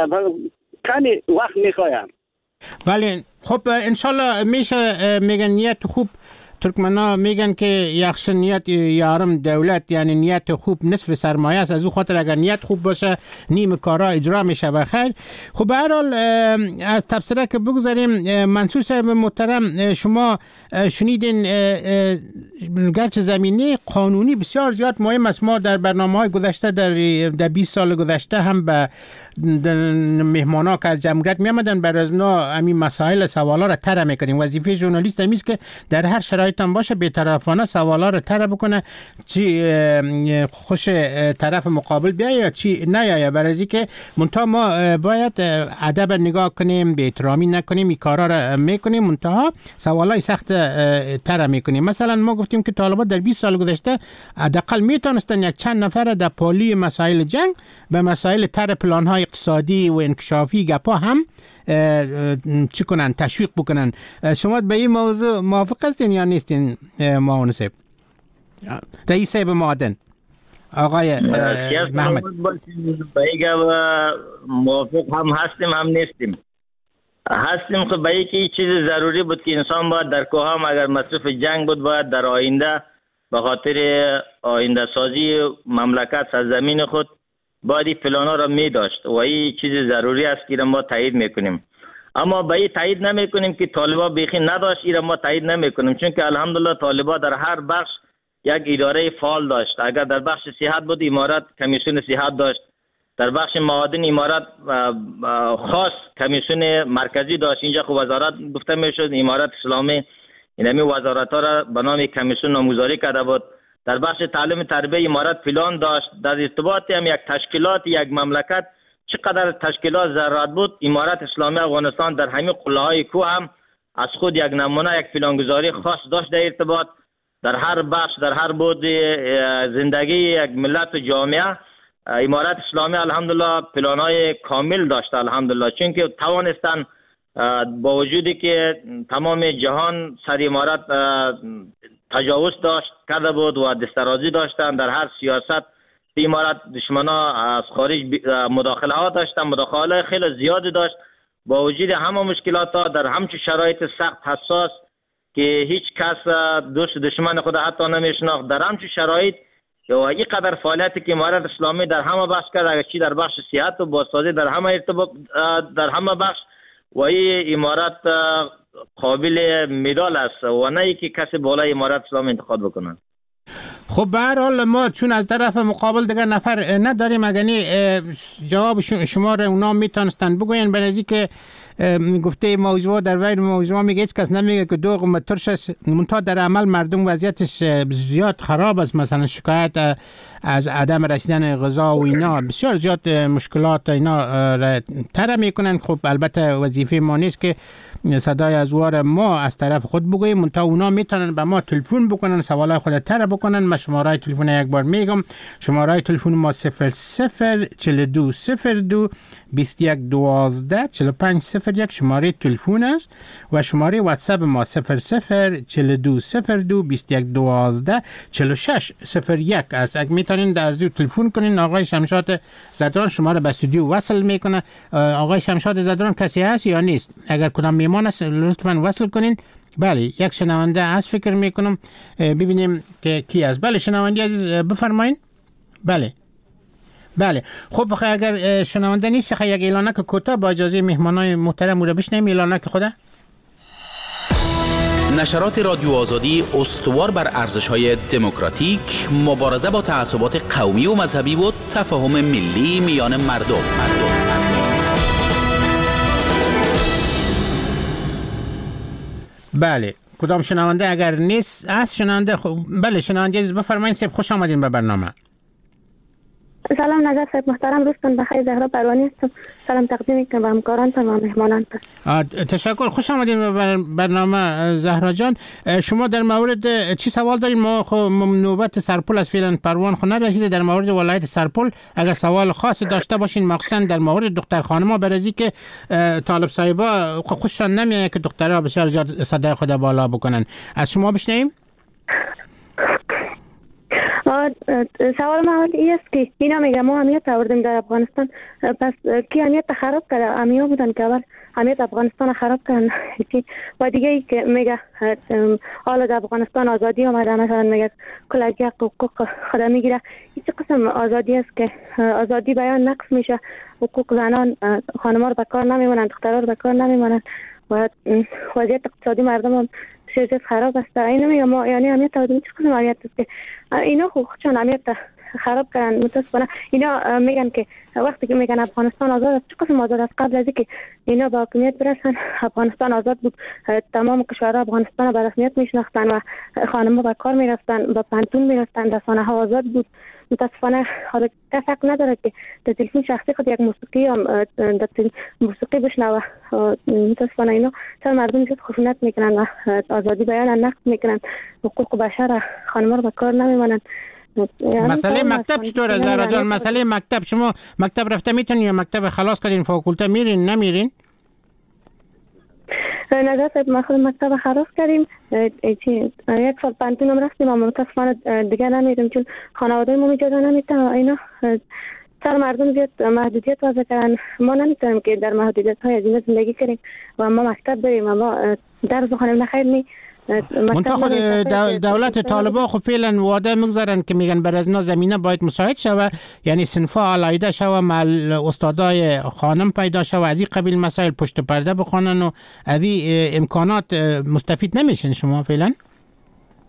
Speaker 6: کمی وقت میخوایم.
Speaker 3: بله خب انشالله میشه. میگن نیت خوب ترکمنا میگن که یخش نیت یارم دولت، یعنی نیت خوب نصف سرمایه است. از او خاطر اگر نیت خوب باشه نیم کارا اجرا میشه بخیر. خب به هر حال از تبصره که بگذاریم، منصور صاحب محترم شما شنیدین گرچه زمینه قانونی بسیار زیاد مهم است. ما در برنامه‌های گذشته در در بیست سال گذشته هم به مهمانا که از جمعیت می آمدن بر از اونا همین مسائل سوالا را طرح می‌کردیم. وظیفه ژورنالیست همین است که در هر شرایط هم باشه بی‌طرفانه سوالا را طرح بکنه، چی خوش طرف مقابل بیاید یا چی نیاید، برای اینکه منتها ما باید ادب نگاه کنیم، بی احترامی نکنیم، این کارا را میکنیم، منتها سوالای سخت طرح میکنیم. مثلا ما گفتیم که طالبان در بیست سال گذشته حداقل میتونستن یک چند نفر در پالی مسائل جنگ به مسائل طرح پلان‌های اقتصادی و انکشافی گپا هم چی کنن، تشویق بکنن. شما به این موضوع موافق هستین یا نیستین معاون صاحب؟ رئیس صاحب معادن آقای محمد.
Speaker 4: موافق هم هستیم هم نیستیم. هستیم که به یکی چیز ضروری بود که انسان باید در کوه هم اگر مصرف جنگ بود باید در آینده به خاطر آینده سازی مملکت سرزمین خود باید این پلانا را می داشت و این چیز ضروری است که ما تایید میکنیم. اما به این تایید نمی کنیم که طالبا بیخی نداشت، این را ما تایید نمی کنیم، چون که الحمدلله طالبا در هر بخش یک اداره فعال داشت. اگر در بخش صحت بود امارت کمیسیون صحت داشت، در بخش معادن امارات خاص کمیسیون مرکزی داشت. اینجا خب وزارت گفته میشد، امارات اسلامی اینمی وزارت ها را به نام کمیسیون نامگذاری کرده بود. در بخش تعلیم تربیت امارات پلان داشت. در ارتباط هم یک تشکیلات یک مملکت چقدر تشکیلات ضرورت بود، امارات اسلامی افغانستان در همین قله های کوه هم از خود یک نمونه یک پلانگذاری خاص داشت. در ارتباط در هر بخش در هر بود زندگی یک ملت و جامعه امارات اسلامی الحمدلله پلان‌های کامل داشت الحمدلله، چون که توانستن با وجودی که تمام جهان سر امارات تجاوز داشت کرده بود و دسترازی داشتن در هر سیاست امارات، دشمنا از خارج مداخله ها داشتن، مداخله خیلی زیادی داشت. با وجود همه مشکلات ها در همچون شرایط سخت حساس که هیچ کس دوست دشمن خود حتی نمیشناخت، در همچون شرایط و این قدر فعالیتی که امارات اسلامی در همه بخش کرد، اگر چی در بخش سیاحت و بازسازی در همه ارتباط در همه بخش، و این امارات قابل مدال است و نه ای که کسی بالای امارات اسلامی انتخاب بکنن.
Speaker 3: خب به هر حال ما چون از طرف مقابل دیگر نفر نداریم، اگرنی جواب شما را اونا میتونستن بگوین. به نزدیک که گفته موضوع در وین موضوع میگه هیچ کس نمیگه که دو قوم ترش است، منتها در عمل مردم وضعیتش زیاد خراب است. مثلا شکایت از عدم رسیدن غذا و اینا بسیار زیاد مشکلات اینا را تر میکنن. خب البته وظیفه ما نیست که صدای از وار ما از طرف خود بگوییم، منتها اونا میتونن به ما تلفن بکنن، سوالای خود تر بکنن. من شماره تلفن یک بار میگم، شماره تلفن ما صفر صفر چهل و دو صفر دو بیست و یک دوازده چهل و پنج صفر یک شماره تلفن است و شماره واتساپ ما صفر صفر چهل و دو صفر دو بیست و یک دوازده چهل و شش صفر یک است. اگه میتونین در دو تلفن کنین، آقای شمشاد زدران شما را به استودیو وصل میکنه. آقای شمشاد زدران کسی هست یا نیست؟ اگر کدام میمان است لطفاً وصل کنین. بله یک شنونده از فکر میکنم، ببینیم که کی است. بله شنونده عزیز بفرمایین. بله بله خب بخیر، اگر شنونده نیست خیلی یک اعلانک کوتاه با اجازه مهمانای محترم رو بشنویم. اعلانک خدا.
Speaker 2: نشرات رادیو آزادی استوار بر ارزش‌های دموکراتیک، مبارزه با تعصبات قومی و مذهبی و تفاهم ملی میان مردم. مردم.
Speaker 3: بله کدام شنونده اگر نیست از شنونده خب بله شنونده عزیز بفرمایید. سب خوش آمدین به برنامه.
Speaker 7: سلام نجات صاحب محترم، روزتون بخیر. زهرا پروانی هستم. سلام تقدیم میکنم به همکارانتون و مهمانانتون.
Speaker 3: تشکر، خوش آمدین به برنامه زهرا جان. شما در مورد چی سوال دارین؟ ما خب نوبت سرپل از فعلا پروان خو نرسیده. در مورد ولایت سرپل اگر سوال خاصی داشته باشین، مخصوصا در مورد دختر خانما، برازی که طالب صاحبا خوششان نمیاد که دخترها بسیار زیاد صدای خود بالا بکنن، از شما بشنویم.
Speaker 7: سوال ما این است که اینا میگه ما امنیت آوردیم در افغانستان، پس کی امنیت خراب کرده؟ امنیا بودن که اول امنیت افغانستان خراب کردن. و دیگه ای که میگه حالا در افغانستان آزادی آمده، مثلا میگه کلگی حقوق خود میگیره. هیچ قسم آزادی است که آزادی بیان نقص میشه، حقوق زنان خانم‌ها رو به کار نمیمونن، دخترها رو به کار نمیمونن و وضعیت اقتصادی مردم هم بسیار خراب است. اینو میگم ما یعنی امنیت آوردیم. چه قسم امنیت است که اینا خودشون امنیت خراب کردن؟ متاسفانه اینا میگن که وقتی که میگن افغانستان آزاد است، چه قسم آزاد است؟ قبل از اینکه اینا به حاکمیت برسن افغانستان آزاد بود، تمام کشورها افغانستان به رسمیت میشناختن و خانم‌ها به کار میرفتن، به پانتون میرفتن، رسانه ها آزاد بود. متاسفانه حالا کس حق نداره که در تلفن شخصی خود یک موسیقی هم در موسیقی بشنوه. متاسفانه اینا چرا مردم زیاد خشونت میکنن و آزادی بیان نقض میکنن، حقوق بشر خانم‌ها رو به کار نمیمونن.
Speaker 3: مسئله مکتب چطوره زهرا جان؟ مسئله مکتب، شما مکتب رفته میتونین یا مکتب خلاص کردین، فاکولته میرین نمیرین؟
Speaker 7: نظر صاحب ما خود مکتب خلاص کردیم، یک سال پانتون هم رفتیم اما متاسفانه دیگه نمیریم چون خانواده ما اجازه نمیتن و اینا سر مردم زیاد محدودیت وضع کردن. ما نمیتونیم که در محدودیت های از این زندگی کنیم و ما مکتب بریم و ما درس بخونیم نخیر نی.
Speaker 3: منتها خود دولت طالبان خب فعلا وعده میگذارن که میگن بر از اینا زمینه باید مساعد شوه، یعنی صنفا علایده شوه، مال استادای خانم پیدا شوه، از این قبیل مسائل پشت پرده بخونن و از این امکانات مستفید نمیشن. شما فعلا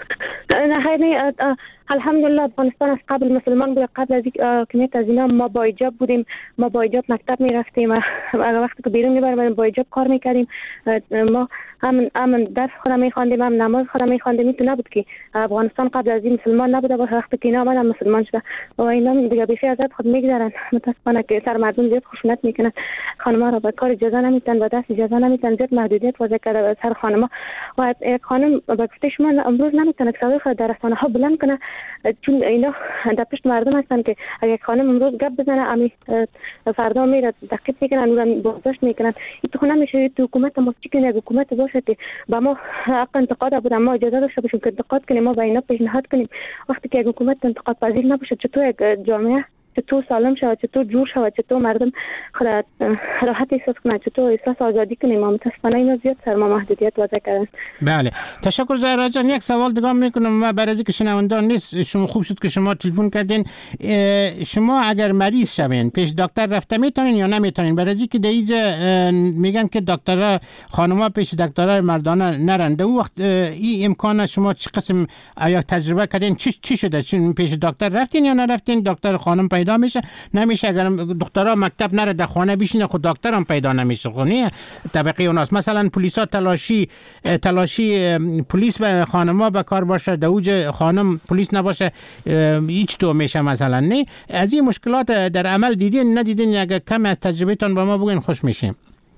Speaker 7: نه خیر نه الحمدلله افغانستان از قبل مسلمان بود. قبل از کمیت از اینا ما با حجاب بودیم، ما با حجاب مکتب می رفتیم، وقتی که بیرون می بریم با حجاب کار می کردیم. ما هم هم درس خودم می خواندیم، هم نماز خودم می خواندیم. این تو نبود که افغانستان قبل از این مسلمان نبود، وقتی که اینا آمدن مسلمان شده و اینا دیگه بیخی ازت خود میگذرن. متاسفانه که سر مردم زیاد خشونت میکنن، خانم‌ها را به کار اجازه نمیدن، به دست اجازه نمیدن، زیاد محدودیت وضع کرده سر خانم‌ها. و یک خانم به گفته شما امروز نمیتونه صدای خود در رسانه‌ها بلند کنه، چون اینا در پشت مردم هستن که اگه خانم امروز گپ بزنه امی فردا میره تعقیب میکنن، اون بازداشت میکنن. این تو نمیشه. تو حکومت ما چی کنه؟ حکومت باشه که با ما حق انتقاد بود، ما اجازه داشته باشیم که انتقاد کنیم، ما با اینا پیشنهاد کنیم. وقتی که حکومت انتقاد پذیر نباشه چطور یک جامعه چطور سالم شود، چطور جور شود، چطور مردم خود راحت احساس کنند، چطور احساس آزادی کنیم؟ ما متاسفانه اینا زیاد سر ما محدودیت وضع کردن.
Speaker 3: بله تشکر زهرا جان. یک سوال دیگه میکنم و برای اینکه شنوندگان نیست، شما خوب شد که شما تلفن کردین. شما اگر مریض شوین پیش دکتر رفته میتونین یا نمیتونین؟ برای اینکه دیگه میگن که دکترها خانم‌ها پیش دکترها مردانه نرنده. او وقت این امکان شما چه قسم آیا تجربه کردین؟ چی چی شده؟ چون پیش دکتر رفتین یا نرفتین؟ دکتر خانم پیدا میشه نمیشه؟ اگر دخترها مکتب نره در خانه بشینه خود دکتر هم پیدا نمیشه. خونه طبقه اوناست. مثلا پلیسا تلاشی تلاشی پلیس به خانم‌ها به کار باشه، دوج خانم پلیس نباشه، هیچ تو میشه مثلا. نه از این مشکلات در عمل دیدین ندیدین؟ اگر کم از تجربهتون با ما بگین خوش میشیم.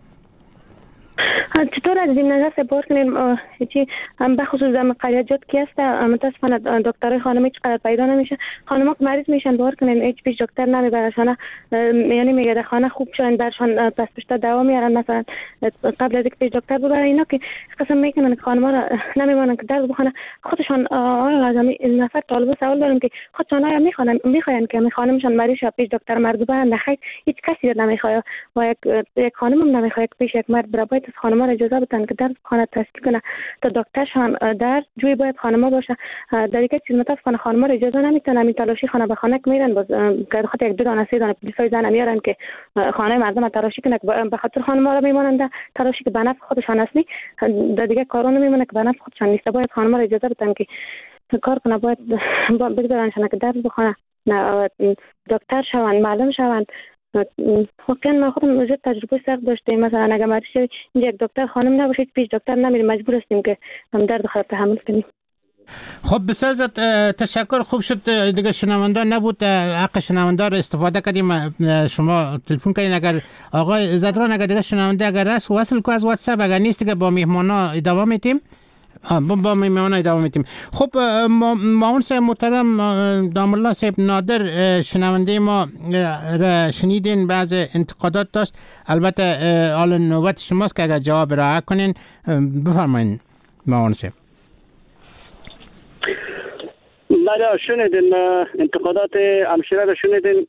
Speaker 7: چطور از این نظر سپورت کنیم؟ چی هم به خصوص در قریجات کی است متاسفانه دکتر خانم هیچ قدر پیدا نمیشه. خانم‌ها که مریض میشن باور کنین هیچ پیش دکتر نمیبرشن، یعنی میگه در خانه خوب شون برشان پس پشت دوا میارن. مثلا قبل از اینکه پیش دکتر ببرن اینا که قسم میکنن که خانم‌ها را نمیمونن که درد بخونه خودشان. آقای لازمی نفر طالب سوال دارم که خودشان آیا میخوان میخواین که خانمشان مریض شه پیش دکتر مرد ببرن؟ نخیر هیچ کسی نمیخواد و یک یک خانم هم نمیخواد پیش یک مرد بره. باید خانم‌ها اجازه بدن که در خانه تحصیل کنه تا دکترشان در جوی باید خانم‌ها باشه. در یک چیز متاسفانه خانم‌ها اجازه نمیتونن می تلاشی خانه به خانه میرن، باز که خاطر یک دو دانه سه دانه پلیسای زن میارن که خانه مردم تلاشی کنه به خاطر خانم‌ها را میمونن تلاشی که به نفع خودشان است. در دیگه کارونه میمونه که به نفع خودشان نیست. باید خانم‌ها را اجازه بدن که کار کنه، باید بگذارنشان که درد بخونه، دکتر شوند، معلم شوند. واقعا ما خودم زیاد تجربه سخت داشتیم. مثلا اگر مریض شوی اینجا یک دکتر خانم نباشه پیش دکتر نمیریم، مجبور هستیم که هم درد خود تحمل کنیم.
Speaker 3: خب بسیار زیاد تشکر. خوب شد دیگه شنوندان نبود، حق شنوندان رو استفاده کردیم. شما تلفن کردین. اگر آقای زدران اگر دیگه شنونده اگر هست وصل کو از واتساپ، اگر نیست که با مهمانا ادامه میتیم. با با میمونه ادامه میتیم. خب معاون صاحب محترم دام الله صاحب نادر، شنونده ما را شنیدین، بعض انتقادات داشت. البته حال نوبت شماست که اگر جواب را کنین. بفرمایید معاون صاحب.
Speaker 6: بله شنیدین انتقادات همشیره را شنیدین.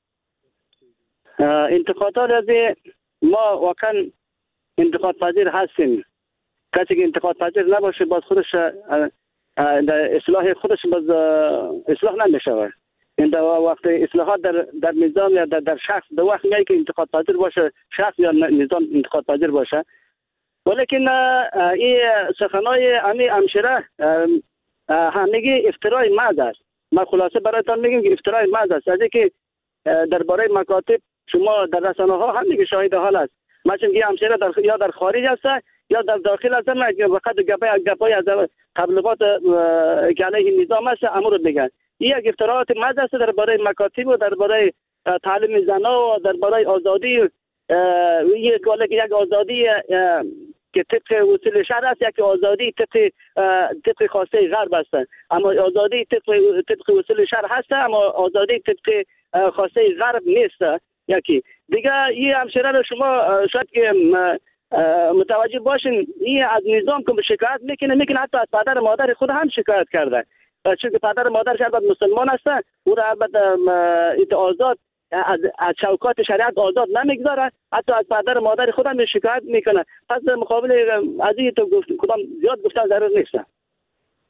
Speaker 6: انتقادات از ما واقعا انتقاد پذیر هستیم. کسی که انتقاد پذیر نباشه باز خودش در اصلاح خودش باز اصلاح نمیشه. این در وقت اصلاحات در در نظام یا در, در شخص در وقت میگه که انتقاد پذیر باشه شخص یا نظام انتقاد پذیر باشه. ولیکن این سخنای امی همشیره همگی افترای محض است. ما خلاصه برایتان میگیم که افترای محض است. از اینکه درباره مکاتب شما در رسانه‌ها هم میگه شاهد حال است. مثلا که همشیره در یا در خارج است یا در داخل است، نه فقط گپای گپای از تبلیغات که علیه نظام است امر میگن. این یک افتراءات محض است درباره مکاتب و درباره تعلیم زنان و درباره آزادی. یک یک آزادی که طبق اصول شرع است، یک آزادی طبق طبق خواسته غرب است. اما آزادی طبق طبق اصول شرع هست، اما آزادی طبق خواسته غرب نیست. یکی دیگه این همشیره رو شما شاید که متوجه باشین، این از نظام که شکایت میکنه میکنه حتی از پدر مادر خود هم شکایت کرده، چون که پدر مادرش البته مسلمان هستن، او را البته آزاد از از شوکات شریعت آزاد نمیگذاره، حتی از پدر مادر خود هم شکایت میکنه. پس در مقابل از این تو گفت کدام زیاد گفتن ضرور نیست.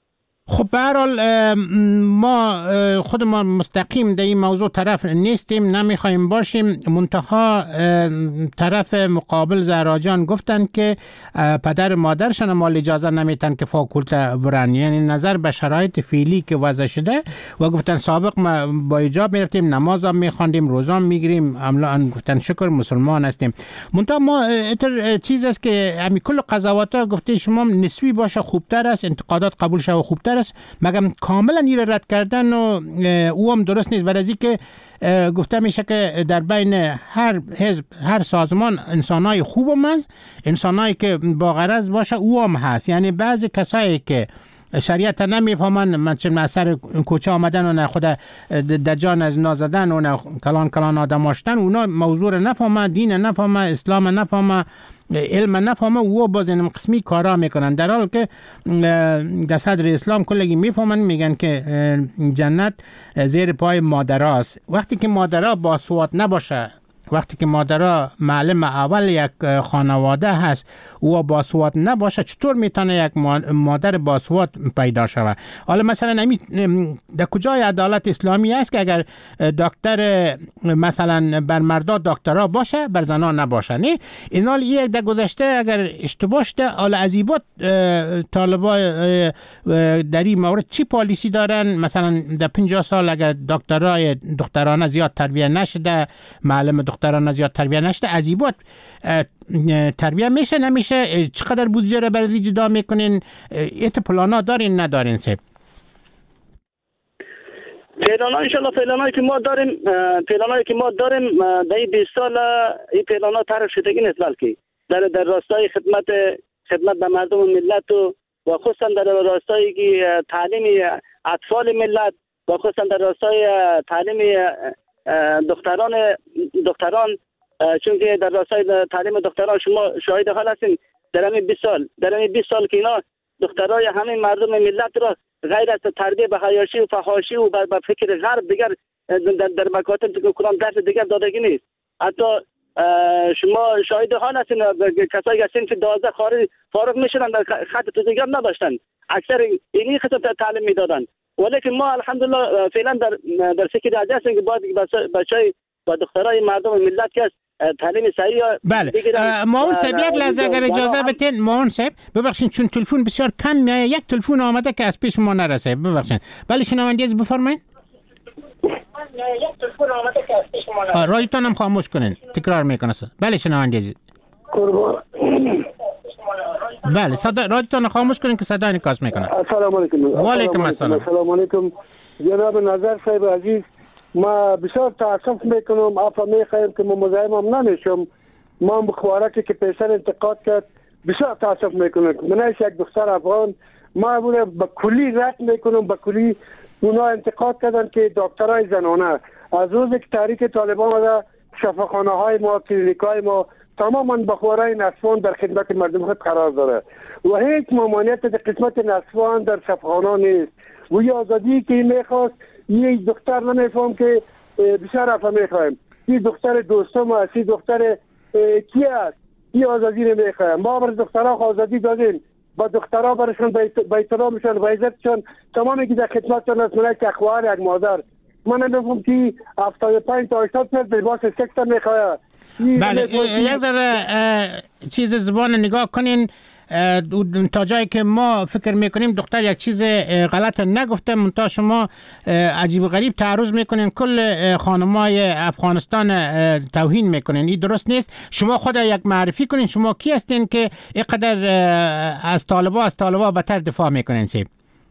Speaker 3: خب به هر حال ما خودمان مستقیم در این موضوع طرف نیستیم، نمیخوایم باشیم. منتها طرف مقابل زهرا جان گفتن که پدر مادرشان مال اجازه نمیتن که فاکولته برن، یعنی نظر به شرایط فعلی که وضع شده و گفتن سابق ما با حجاب میرفتیم، نماز هم میخواندیم، روزه هم میگیریم، عملا گفتن شکر مسلمان هستیم. منتها ما اتر چیز است که همین کل قضاوت ها گفته شما نسبی باشه خوبتر است، انتقادات قبول شه خوبتر است، مگم کاملا این رد کردن و او هم درست نیست. برای که گفته میشه که در بین هر حزب هر سازمان انسانای خوب هم هست، انسانایی که با غرض باشه او هم هست. یعنی بعضی کسایی که شریعت نمیفهمن، مثلا اثر کوچه آمدن و نه خود دجان از نازدن و نه کلان کلان آدم آشتن، اونا موضوع نفهمه، دین نفهمه، اسلام نفهمه، علم نفهمه، و باز این قسمی کارا میکنن، در حال که در صدر اسلام کلگی میفهمن، میگن که جنت زیر پای مادراست. وقتی که مادرها باسواد نباشه، وقتی که مادرها معلم اول یک خانواده هست و باسواد نباشه، چطور میتونه یک مادر باسواد پیدا شود؟ حالا مثلا در کجای عدالت اسلامی است که اگر دکتر مثلا بر مردا دکترا باشه بر زنا نباشه؟ نه، اینا یک در گذشته اگر اشتباه شده، حالا عزیبات طالبا در این مورد چی پالیسی دارن؟ مثلا در پنجاه سال اگر دکترای دخترانه زیاد تربیت نشده، معلم دخترانه زیاد تربیت نشده، عزیبات تربیت میشه نمیشه؟ چقدر بودجه رو برای جدا میکنین؟ ایت پلانا دارین ندارین سب؟
Speaker 6: پلانا انشالله پلانایی که ما داریم پلانایی که ما داریم در این بیست سال این پلانا طرف شدگی نیست، بلکه در در راستای خدمت خدمت به مردم و ملت و و خصوصا در راستای تعلیم اطفال ملت و خصوصا در راستای تعلیم دختران دختران چون که در راستای تعلیم دختران شما شاهد حال هستین در همین بیست سال در همین بیست سال که اینا دخترای همین مردم ملت را غیر از تربیه به حیاشی و فحاشی و به فکر غرب دیگر در, در مکاتب کدام درس دیگر دادگی نیست. حتی شما شاهد حال هستین کسایی که سنف دوازده خارج فارغ میشدن در خط توزیعگر نداشتن، اکثر اینی خطب تعلیم میدادن، ولیکن ما الحمدلله فعلا در در فکر راجع هستیم که باید بچهای با دخترای مردم ملت که تعلیم صحیح.
Speaker 3: بله ماون صاحب یک لحظه اگر اجازه بدین، ماون صاحب ببخشید چون تلفن بسیار کم میاد، یک تلفن آمده که از پیش ما نرسه، ببخشید. بله شنونده از بفرمایید. یک تلفن آمده که از پیش ما نرسه. رادیوتون هم خاموش کنین، تکرار میکنه. بله شنونده از بله صدا رادیوتون خاموش کنین که صدا انعکاس میکنه.
Speaker 8: السلام علیکم.
Speaker 3: و علیکم السلام.
Speaker 8: السلام علیکم جناب نظر صاحب عزیز، ما بسیار تاسف میکنم، عفو میخوایم که ما مزاحم نمیشم. ما مخوارکی که پیشتر انتقاد کرد بسیار تاسف میکنم. من یک دختر افغان، ما اون به کلی رد میکنم، به کلی اونا انتقاد کردن که دکترای زنانه از روزی که تحریک طالبان آمده شفاخانه های ما، کلینیک های ما تماما بخورای نصفان در خدمت مردم خود قرار داره و هیچ ممانعت در قسمت نصفان در شفاخانه نیست. و یه آزادی که میخواست یک دختر نمیفهم که بسیار افا میخوایم این دختر دوستم هست، این دختر کی است، این آزادی نمیخوایم. ما بر دخترها آزادی دادیم، با دخترها برشون با احترامشون و عزتشون تمامی که در خدمتشون است. من یک اخوار یک مادر، من نمیفهم که هفتاد و پنج تا هشتاد سال لباس سکس میخواد.
Speaker 3: بله یک ذره چیز زبان نگاه کنین تا جایی که ما فکر میکنیم دختر یک چیز غلط نگفته، منتها شما عجیب و غریب تعرض میکنین، کل خانمای افغانستان توهین میکنین. این درست نیست. شما خود یک معرفی کنین، شما کی هستین که اینقدر از طالبا از طالبا بدتر دفاع میکنین؟ سیب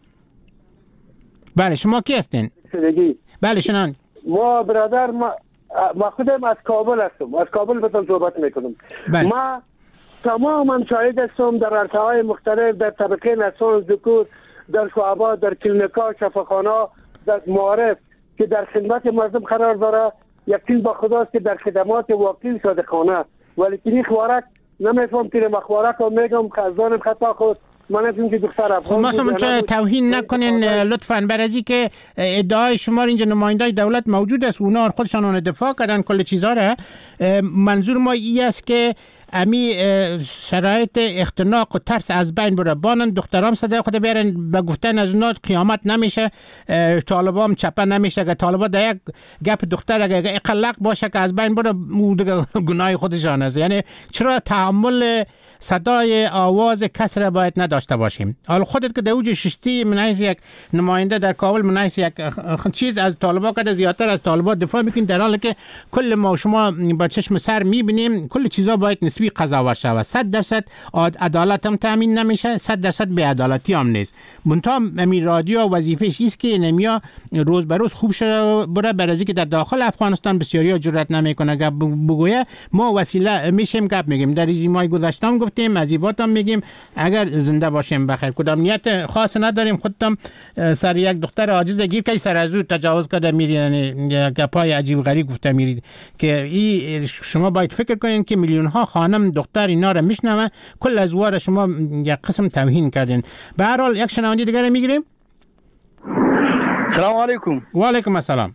Speaker 3: بله شما کی هستین؟ بله شنان
Speaker 8: ما برادر ما ما خودم از کابل هستم، از کابل بهتون صحبت میکنم.
Speaker 3: بله.
Speaker 8: ما تماما شاهد هستم در عرصه‌های مختلف، در طبقه نسان ذکور، در شعبا، در کلینیکا، شفاخانه، در معارف که در خدمت مردم قرار داره. یقین با خداست که در خدمات واقعی صادقانه، ولی که این خوارک نمیفهم که مخوارک رو میگم خزانم خطا خود ما نتونیم که دختر افغان
Speaker 3: خب مثلا چه توهین نکنین لطفاً، برای که ادعای شما اینجا نمایندای دولت موجود است، اونا خودشان اون دفاع کردن کل چیزا را. منظور ما این است که امی شرایط اختناق و ترس از بین بره. بانن دخترام صدا خود بیارن به گفتن از اونا قیامت نمیشه، طالبا هم چپه نمیشه. اگه طالبا در یک گپ دختر اگه اقلق باشه که از بین بره، گناه خودشان است. یعنی چرا تحمل صدای آواز کس را باید نداشته باشیم؟ حالا خودت که دوج ششتی منایس یک نماینده در کابل منایس یک چیز از طالبا که زیادتر از طالبا دفاع میکنین، در حالی که کل ما شما با چشم سر میبینیم کل چیزا باید نسبی قضاوت شود. صد درصد عدالت هم تامین نمیشه، صد درصد بی‌عدالتی هم نیست. منتها می رادیو وظیفه‌اش است که نمیا روز به روز خوب شه بره، برای که در داخل افغانستان بسیاری جرأت نمیکنه گپ بگویه. ما وسیله میشیم گپ میگیم، در رژیم‌های گذشته گفتیم، عزیبات هم میگیم، اگر زنده باشیم بخیر. کدام نیت خاص نداریم. خودم سر یک دختر عاجز گیر که سر از او تجاوز کرده میری، یعنی گپای عجیب غریب گفته میرید که ای شما باید فکر کنین که میلیون ها خانم دختر اینا رو میشنوه، کل از وار شما یک قسم توهین کردین. به هر حال یک شنونده دیگه میگیریم.
Speaker 9: سلام علیکم.
Speaker 3: و علیکم السلام.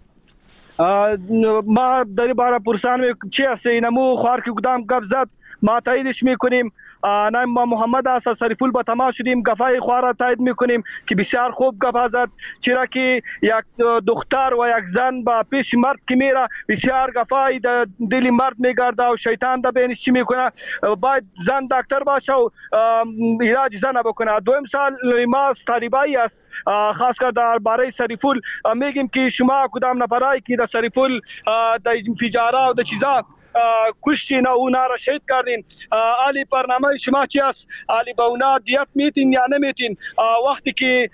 Speaker 9: ما در باره پرسان چی است اینمو خوار که کدام گپ زد ما تاییدش میکنیم. نام ما محمد است، سریفول با تماس شدیم، گفای خوار تایید میکنیم که بسیار خوب گپ زد، چرا که یک دختر و یک زن با پیش مرد که میره بسیار گفای دل مرد میگرده و شیطان ده بینش چی میکنه. باید زن دکتر باشه و علاج زن بکنه. دویم سال ما طالبایی است، خاص کر در باره سریفول میگیم که شما کدام نفرایی که در سریفول در انفجارات و در چیزا کشتین و اونا را شهید کردین، علی برنامه شما چی است؟ علی با اونا دیت میتین یا نمیتین؟ وقتی که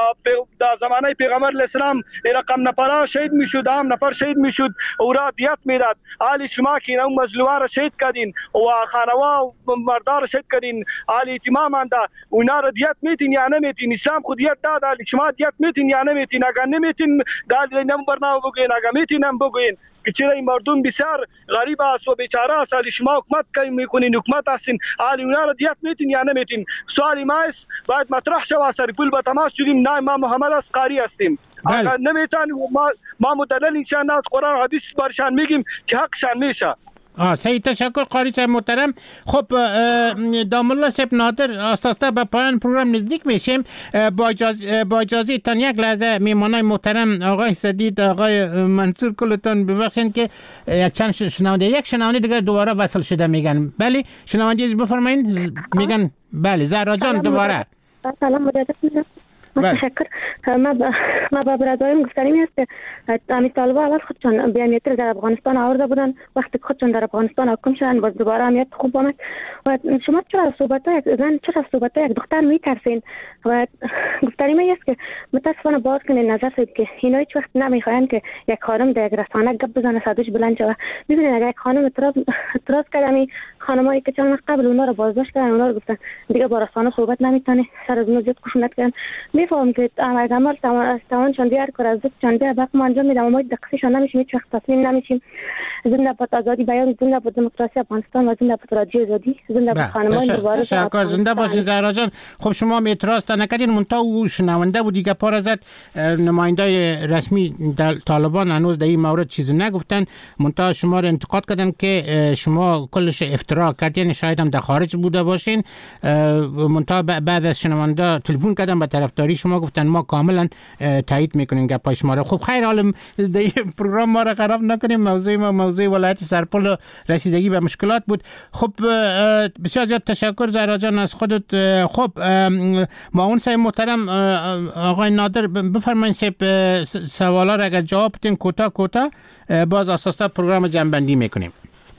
Speaker 9: در زمانه پیغمبر علیه السلام رقم نفر شهید میشد، هم نفر شهید میشد، او را دیت میداد. علی شما که اون مظلومان را شهید کردین و خانوا و مردار را شهید کردین، علی اتمام انده اونا را دیت میتین یا نمیتین؟ اسلام خود دیت داد، علی شما دیت میتین یا نمیتین؟ اگر نمیتین دال نم برنامه بگوین، اگر میتین هم بگوین که چرا این مردم بسیار غریب است و بیچاره است. علی شما حکومت کی میکنین؟ حکومت هستین، علی اونا را دیت میتین یا نمیتین؟ سوال ما است باید مطرح شود. سریفول با تماس شدیم، نه ما محمد است قاری هستیم. اگر نمیتن ما ما مدلل انشان از قرآن حدیث برشان میگیم که حقشان میشه.
Speaker 3: آه سعید تشکر قاری صاحب محترم. خب دام الله صاحب نادر آستاسته به پایان پروگرام نزدیک میشیم. با اجازه با اجازه تان یک لحظه میمانای محترم آقای سدید، آقای منصور کلتان ببخشید که یک چند شنونده یک شنونده دیگه دوباره وصل شده میگن. بله شنونده بفرمایید. میگن بله زهرا جان دوباره.
Speaker 7: سلام مجدد میگم. تشکر. ما با ما با برادرم گفتنی است که امی طالبا اول خودشان بیانیت در افغانستان آورده بودن، وقتی خودشان در افغانستان حاکم شدن باز دوباره امیت خوب آمد. و شما چرا از صحبت های یک زن، چرا از صحبت های یک دختر میترسین؟ و گفتنی ما است که متاسفانه باز کنین نظر سید که اینا هیچ وقت نمیخواین که یک خانم در یک رسانه گپ بزنه صداش بلند شود. میبینین اگر یک خانم اعتراض اعتراض کردمی خانمایی که چند قبل اونا رو بازداشت کردن، اونا رو گفتن دیگه با رسانه صحبت نمیتونی، سر از اون زیاد خشونت کردن. میفهم که عمل توان چون دیار کار از چون دیار باق ما انجام میدم، ما دقیقشون نمیشیم، هیچ وقت تسلیم نمیشیم. زنده باد آزادی بیان، زنده باد دموکراسی افغانستان و زنده باد رادیو آزادی، زنده باد خانمان دوباره.
Speaker 3: تشکر. زنده باشین زهرا جان. خب شما اعتراض تا نکردین، منتها او شنونده بود دیگه پار زد. نمایندای رسمی طالبان هنوز در این مورد چیزی نگفتن، منتها شما رو انتقاد کردن که شما کلش افترا کردین، شاید هم در خارج بوده باشین. منتها بعد از شنونده تلفن کردن به طرفداری شما، گفتن ما کاملا تایید میکنیم گپای شما رو. خب خیر، حالا در پروگرام ما رو خراب نکنیم. موضوع ما موضوع ولایت سرپل رسیدگی به مشکلات بود. خب بسیار زیاد تشکر زهرا جان از خودت. خب معاون صاحب محترم آقای نادر بفرمایید صاحب سوالا را اگر جواب بدین کوتاه کوتاه، باز اساسا پروگرام جنبندی میکنیم.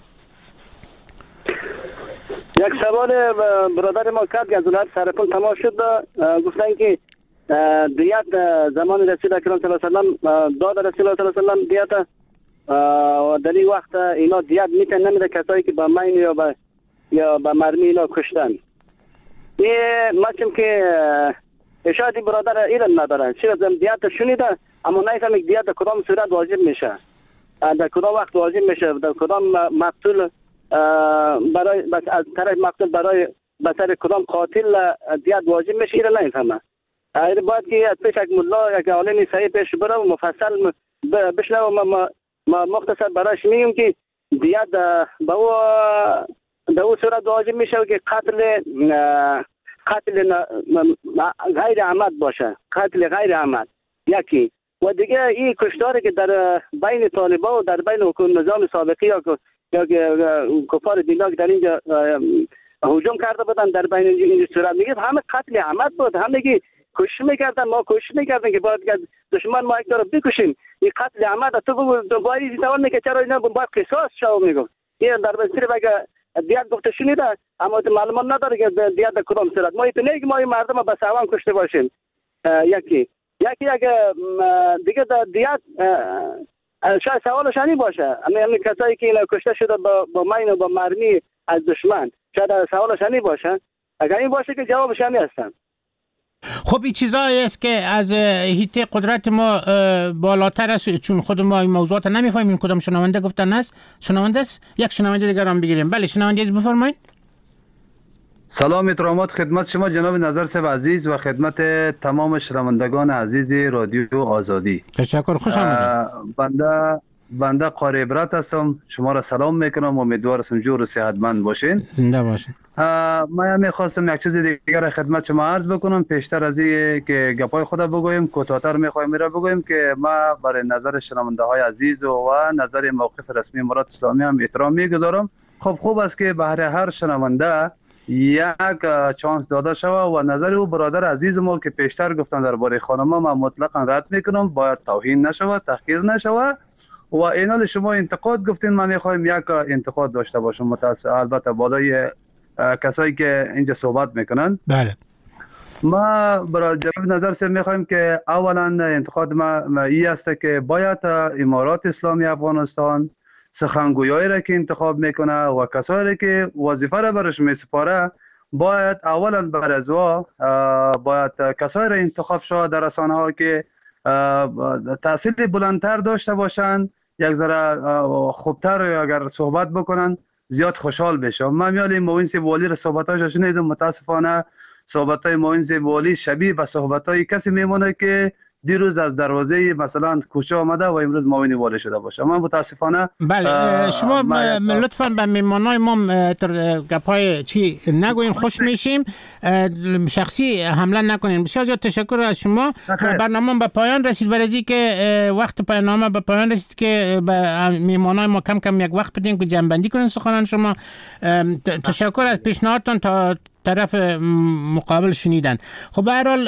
Speaker 6: یک سوال برادر ما کرد که از ولایت سرپل تماس شد، گفتن که دیت زمان رسول اکرم صلی الله علیه و سلم داد رسول الله صلی الله علیه و سلم دیت و در این وقت اینا دیت میتن نمیده کسایی که با مین یا با یا با مرمی اینا کشتن. این مچم که اشاعتی برادر ایران ندارن، چرا دیت شنیده اما نفهمه دیت کدام صورت واجب میشه، در کدام وقت واجب میشه، در کدام مقتول برای بس از طرف مقتول برای به سر کدام قاتل دیت واجب میشه ایره نمیفهمه. این باید که از پیش یک ملا یک عالم صحیح پیش بره و مفصل بشنه و ما, ما مختصر برایش میگیم که دیت به او به او صورت واجب میشه که قتل قتل غیر عمد باشه، قتل غیر عمد یکی. و دیگه این کشتاری که در بین طالبان و در بین حکومت نظام سابقی یا یا کفار دینا که در اینجا هجوم کرده بودن در بین این صورت میگه همه قتل عمد بود، همه که کوشش میکردن، ما کوشش میکردن که باید دشمن ما یک داره بکشیم. این قتل عمد تو باید دیوان میگه چرا اینا باید قصاص شو میگه. این در بسیر بگه دیات گفته شنیده اما معلومات نداره که دیات کدام صورت. ما ایتونه که ما این مردم با سوان کشته باشیم. یکی یکی اگه دیگه دیات شاید سوالش همین باشه، همین کسایی که اینا کشته شده با با مین و با مرمی از دشمن، شاید سوالش همین باشه. اگر این باشه که جوابش همین هستن.
Speaker 3: خب این چیزایی است که از هیته قدرت ما بالاتر است، چون خود ما این موضوعات نمیفهمیم. کدام شنونده گفتن است؟ شنونده است؟ یک شنونده دیگر هم بگیریم. بله شنونده از بفرمایید.
Speaker 10: سلام احترامات خدمت شما جناب نظر صاحب عزیز و خدمت تمام شنوندگان عزیز رادیو آزادی.
Speaker 3: تشکر، خوش آمدید.
Speaker 10: بنده بنده قاری عبرت هستم، شما را سلام میکنم، امیدوار هستم جور و صحتمند باشین.
Speaker 3: زنده باشین.
Speaker 10: من میخواستم یک چیز دیگر خدمت شما عرض بکنم پیشتر از این که گپای خود بگویم، کوتاه‌تر میخوایم میره بگویم که ما برای نظر شنونده های عزیز و نظر موقف رسمی امارات اسلامی هم احترام میگذارم. خب خوب است که بهر هر شنونده یک چانس داده شود و نظر او برادر عزیز ما که پیشتر گفتن درباره خانم ما مطلقا رد میکنم، باید توهین نشود، تحقیر نشود. و اینال شما انتقاد گفتین، ما میخوایم یک انتقاد داشته باشم متاسف البته بالای کسایی که اینجا صحبت میکنن.
Speaker 3: بله
Speaker 10: ما برای جناب نظر سے میخوایم که اولا انتقاد ما ای است که باید امارات اسلامی افغانستان سخنگویایی را که انتخاب میکنه و کسایی که وظیفه را برش میسپاره باید اولا بر از او باید کسایی را انتخاب شود در رسانه ها که تحصیل بلندتر داشته باشند، یک ذره خوبتر اگر صحبت بکنن زیاد خوشحال بشم. من میال این معین سیب والی را صحبتاش شنیدم، متاسفانه صحبتای معین سیب والی شبیه به صحبتای کسی میمونه که دیروز از دروازه مثلا کوچه آمده و امروز معین والی شده باشه. من متاسفانه
Speaker 3: بله شما لطفاً به میمانای ما تر گپای چی نگوین، خوش میشیم، شخصی حمله نکنین. بسیار زیاد تشکر از شما. برنامه به پایان رسید، برای که وقت برنامه به پایان رسید که به میمانای ما کم کم یک وقت بدیم که جنبندی کنین سخنان شما. تشکر از پیشنهادتون تا طرف مقابل شنیدن. خب به هر حال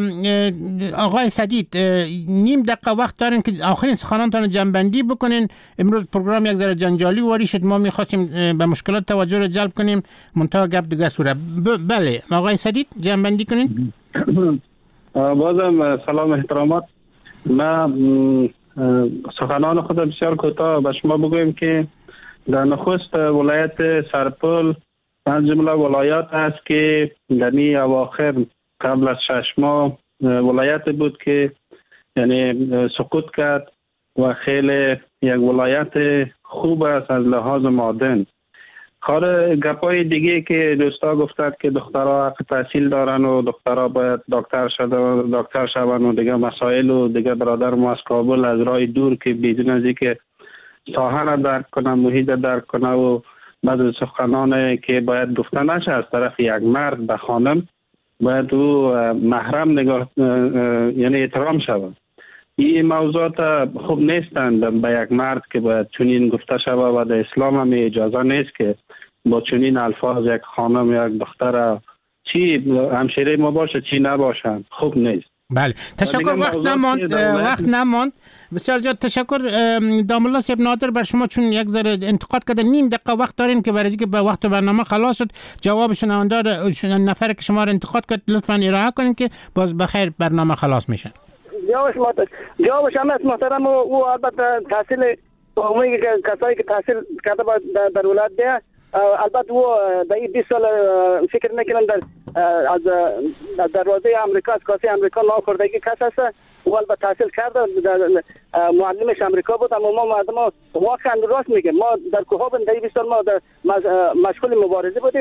Speaker 3: آقای سدید نیم دقیقه وقت دارین که آخرین سخنانتان جنبندی بکنین. امروز پروگرام یک ذره جنجالی واری شد، ما می‌خواستیم به مشکلات توجه رو جلب کنیم، منتها گپ دیگه سوره. بله آقای سدید جنبندی کنین.
Speaker 5: بازم سلام احترامات. ما سخنان خود بسیار کوتاه به شما بگویم که در نخست ولایت سرپل از جمله ولایات است که در این اواخر قبل از شش ماه ولایت بود که یعنی سقوط کرد و خیلی یک ولایت خوب است از لحاظ معدن. کار گپای دیگه که دوستا گفتند که دخترها حق تحصیل دارن و دخترها باید دکتر شده دکتر شون و دیگه مسائل و دیگه برادر ما از کابل از راه دور که بدون از اینکه ساحه را درک کنه، محیط درک کنه و بعد سخنان که باید گفته نشه از طرف یک مرد به خانم باید او محرم نگاه یعنی احترام شود. این موضوعات خوب نیستند به یک مرد که باید چنین گفته شود و در اسلام هم اجازه نیست که با چنین الفاظ یک خانم یا یک دختر چی همشیره ما باشه چی نباشند خوب نیست.
Speaker 3: بله تشکر. وقت نماند وقت نماند بسیار زیاد تشکر دام الله صاحب نادر بر شما، چون یک ذره انتقاد کردن نیم دقیقه وقت دارین که برای اینکه به وقت برنامه خلاص شد جواب شنونده نفر که شما رو انتقاد کرد لطفاً ارائه کنین که باز بخیر برنامه خلاص میشه.
Speaker 6: جوابش جوابش هم است محترم. او البته تحصیل عمومی که کسایی که تحصیل کرده در ولایت ده البته او در این بیست سال فکر نکنم در از دروازه امریکا از کاسه امریکا ناخوردگی کس هست. او البته تحصیل کرده، معلمش امریکا بود، اما ما مردم واقعا راست میگه ما در کوهابن در بیست سال ما مشغول مبارزه بودیم.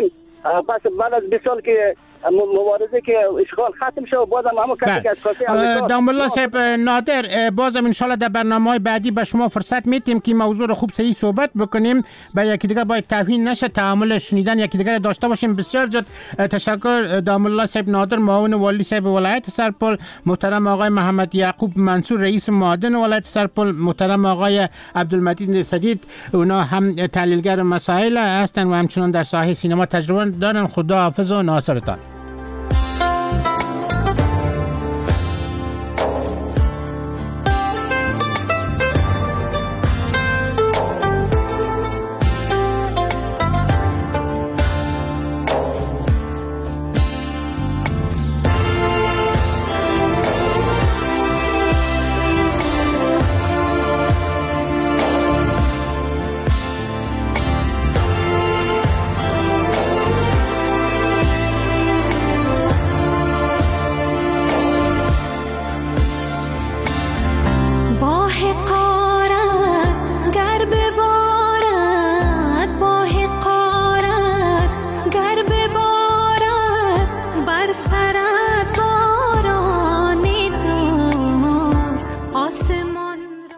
Speaker 6: پس بعد از بیست سال که مبارزه که اشغال ختم شد بازم همون کسی که اساسی آمریکا
Speaker 3: دام الله صاحب نادر، بازم ان شاء الله در برنامه‌های بعدی به شما فرصت میدیم که موضوع رو خوب صحیح صحبت بکنیم. به یکی دیگه باید توهین نشه، تعامل شنیدن یکی دیگه داشته باشیم. بسیار زیاد تشکر دام الله صاحب نادر، معاون والی صاحب ولایت سرپل، محترم آقای محمد یعقوب منصور رئیس معاون ولایت سرپل، محترم آقای عبدالمجید سدید، اونا هم تحلیلگر مسائل هستند و همچنان در ساحه سینما تجربه دارن. خدا حافظ و ناصرتان.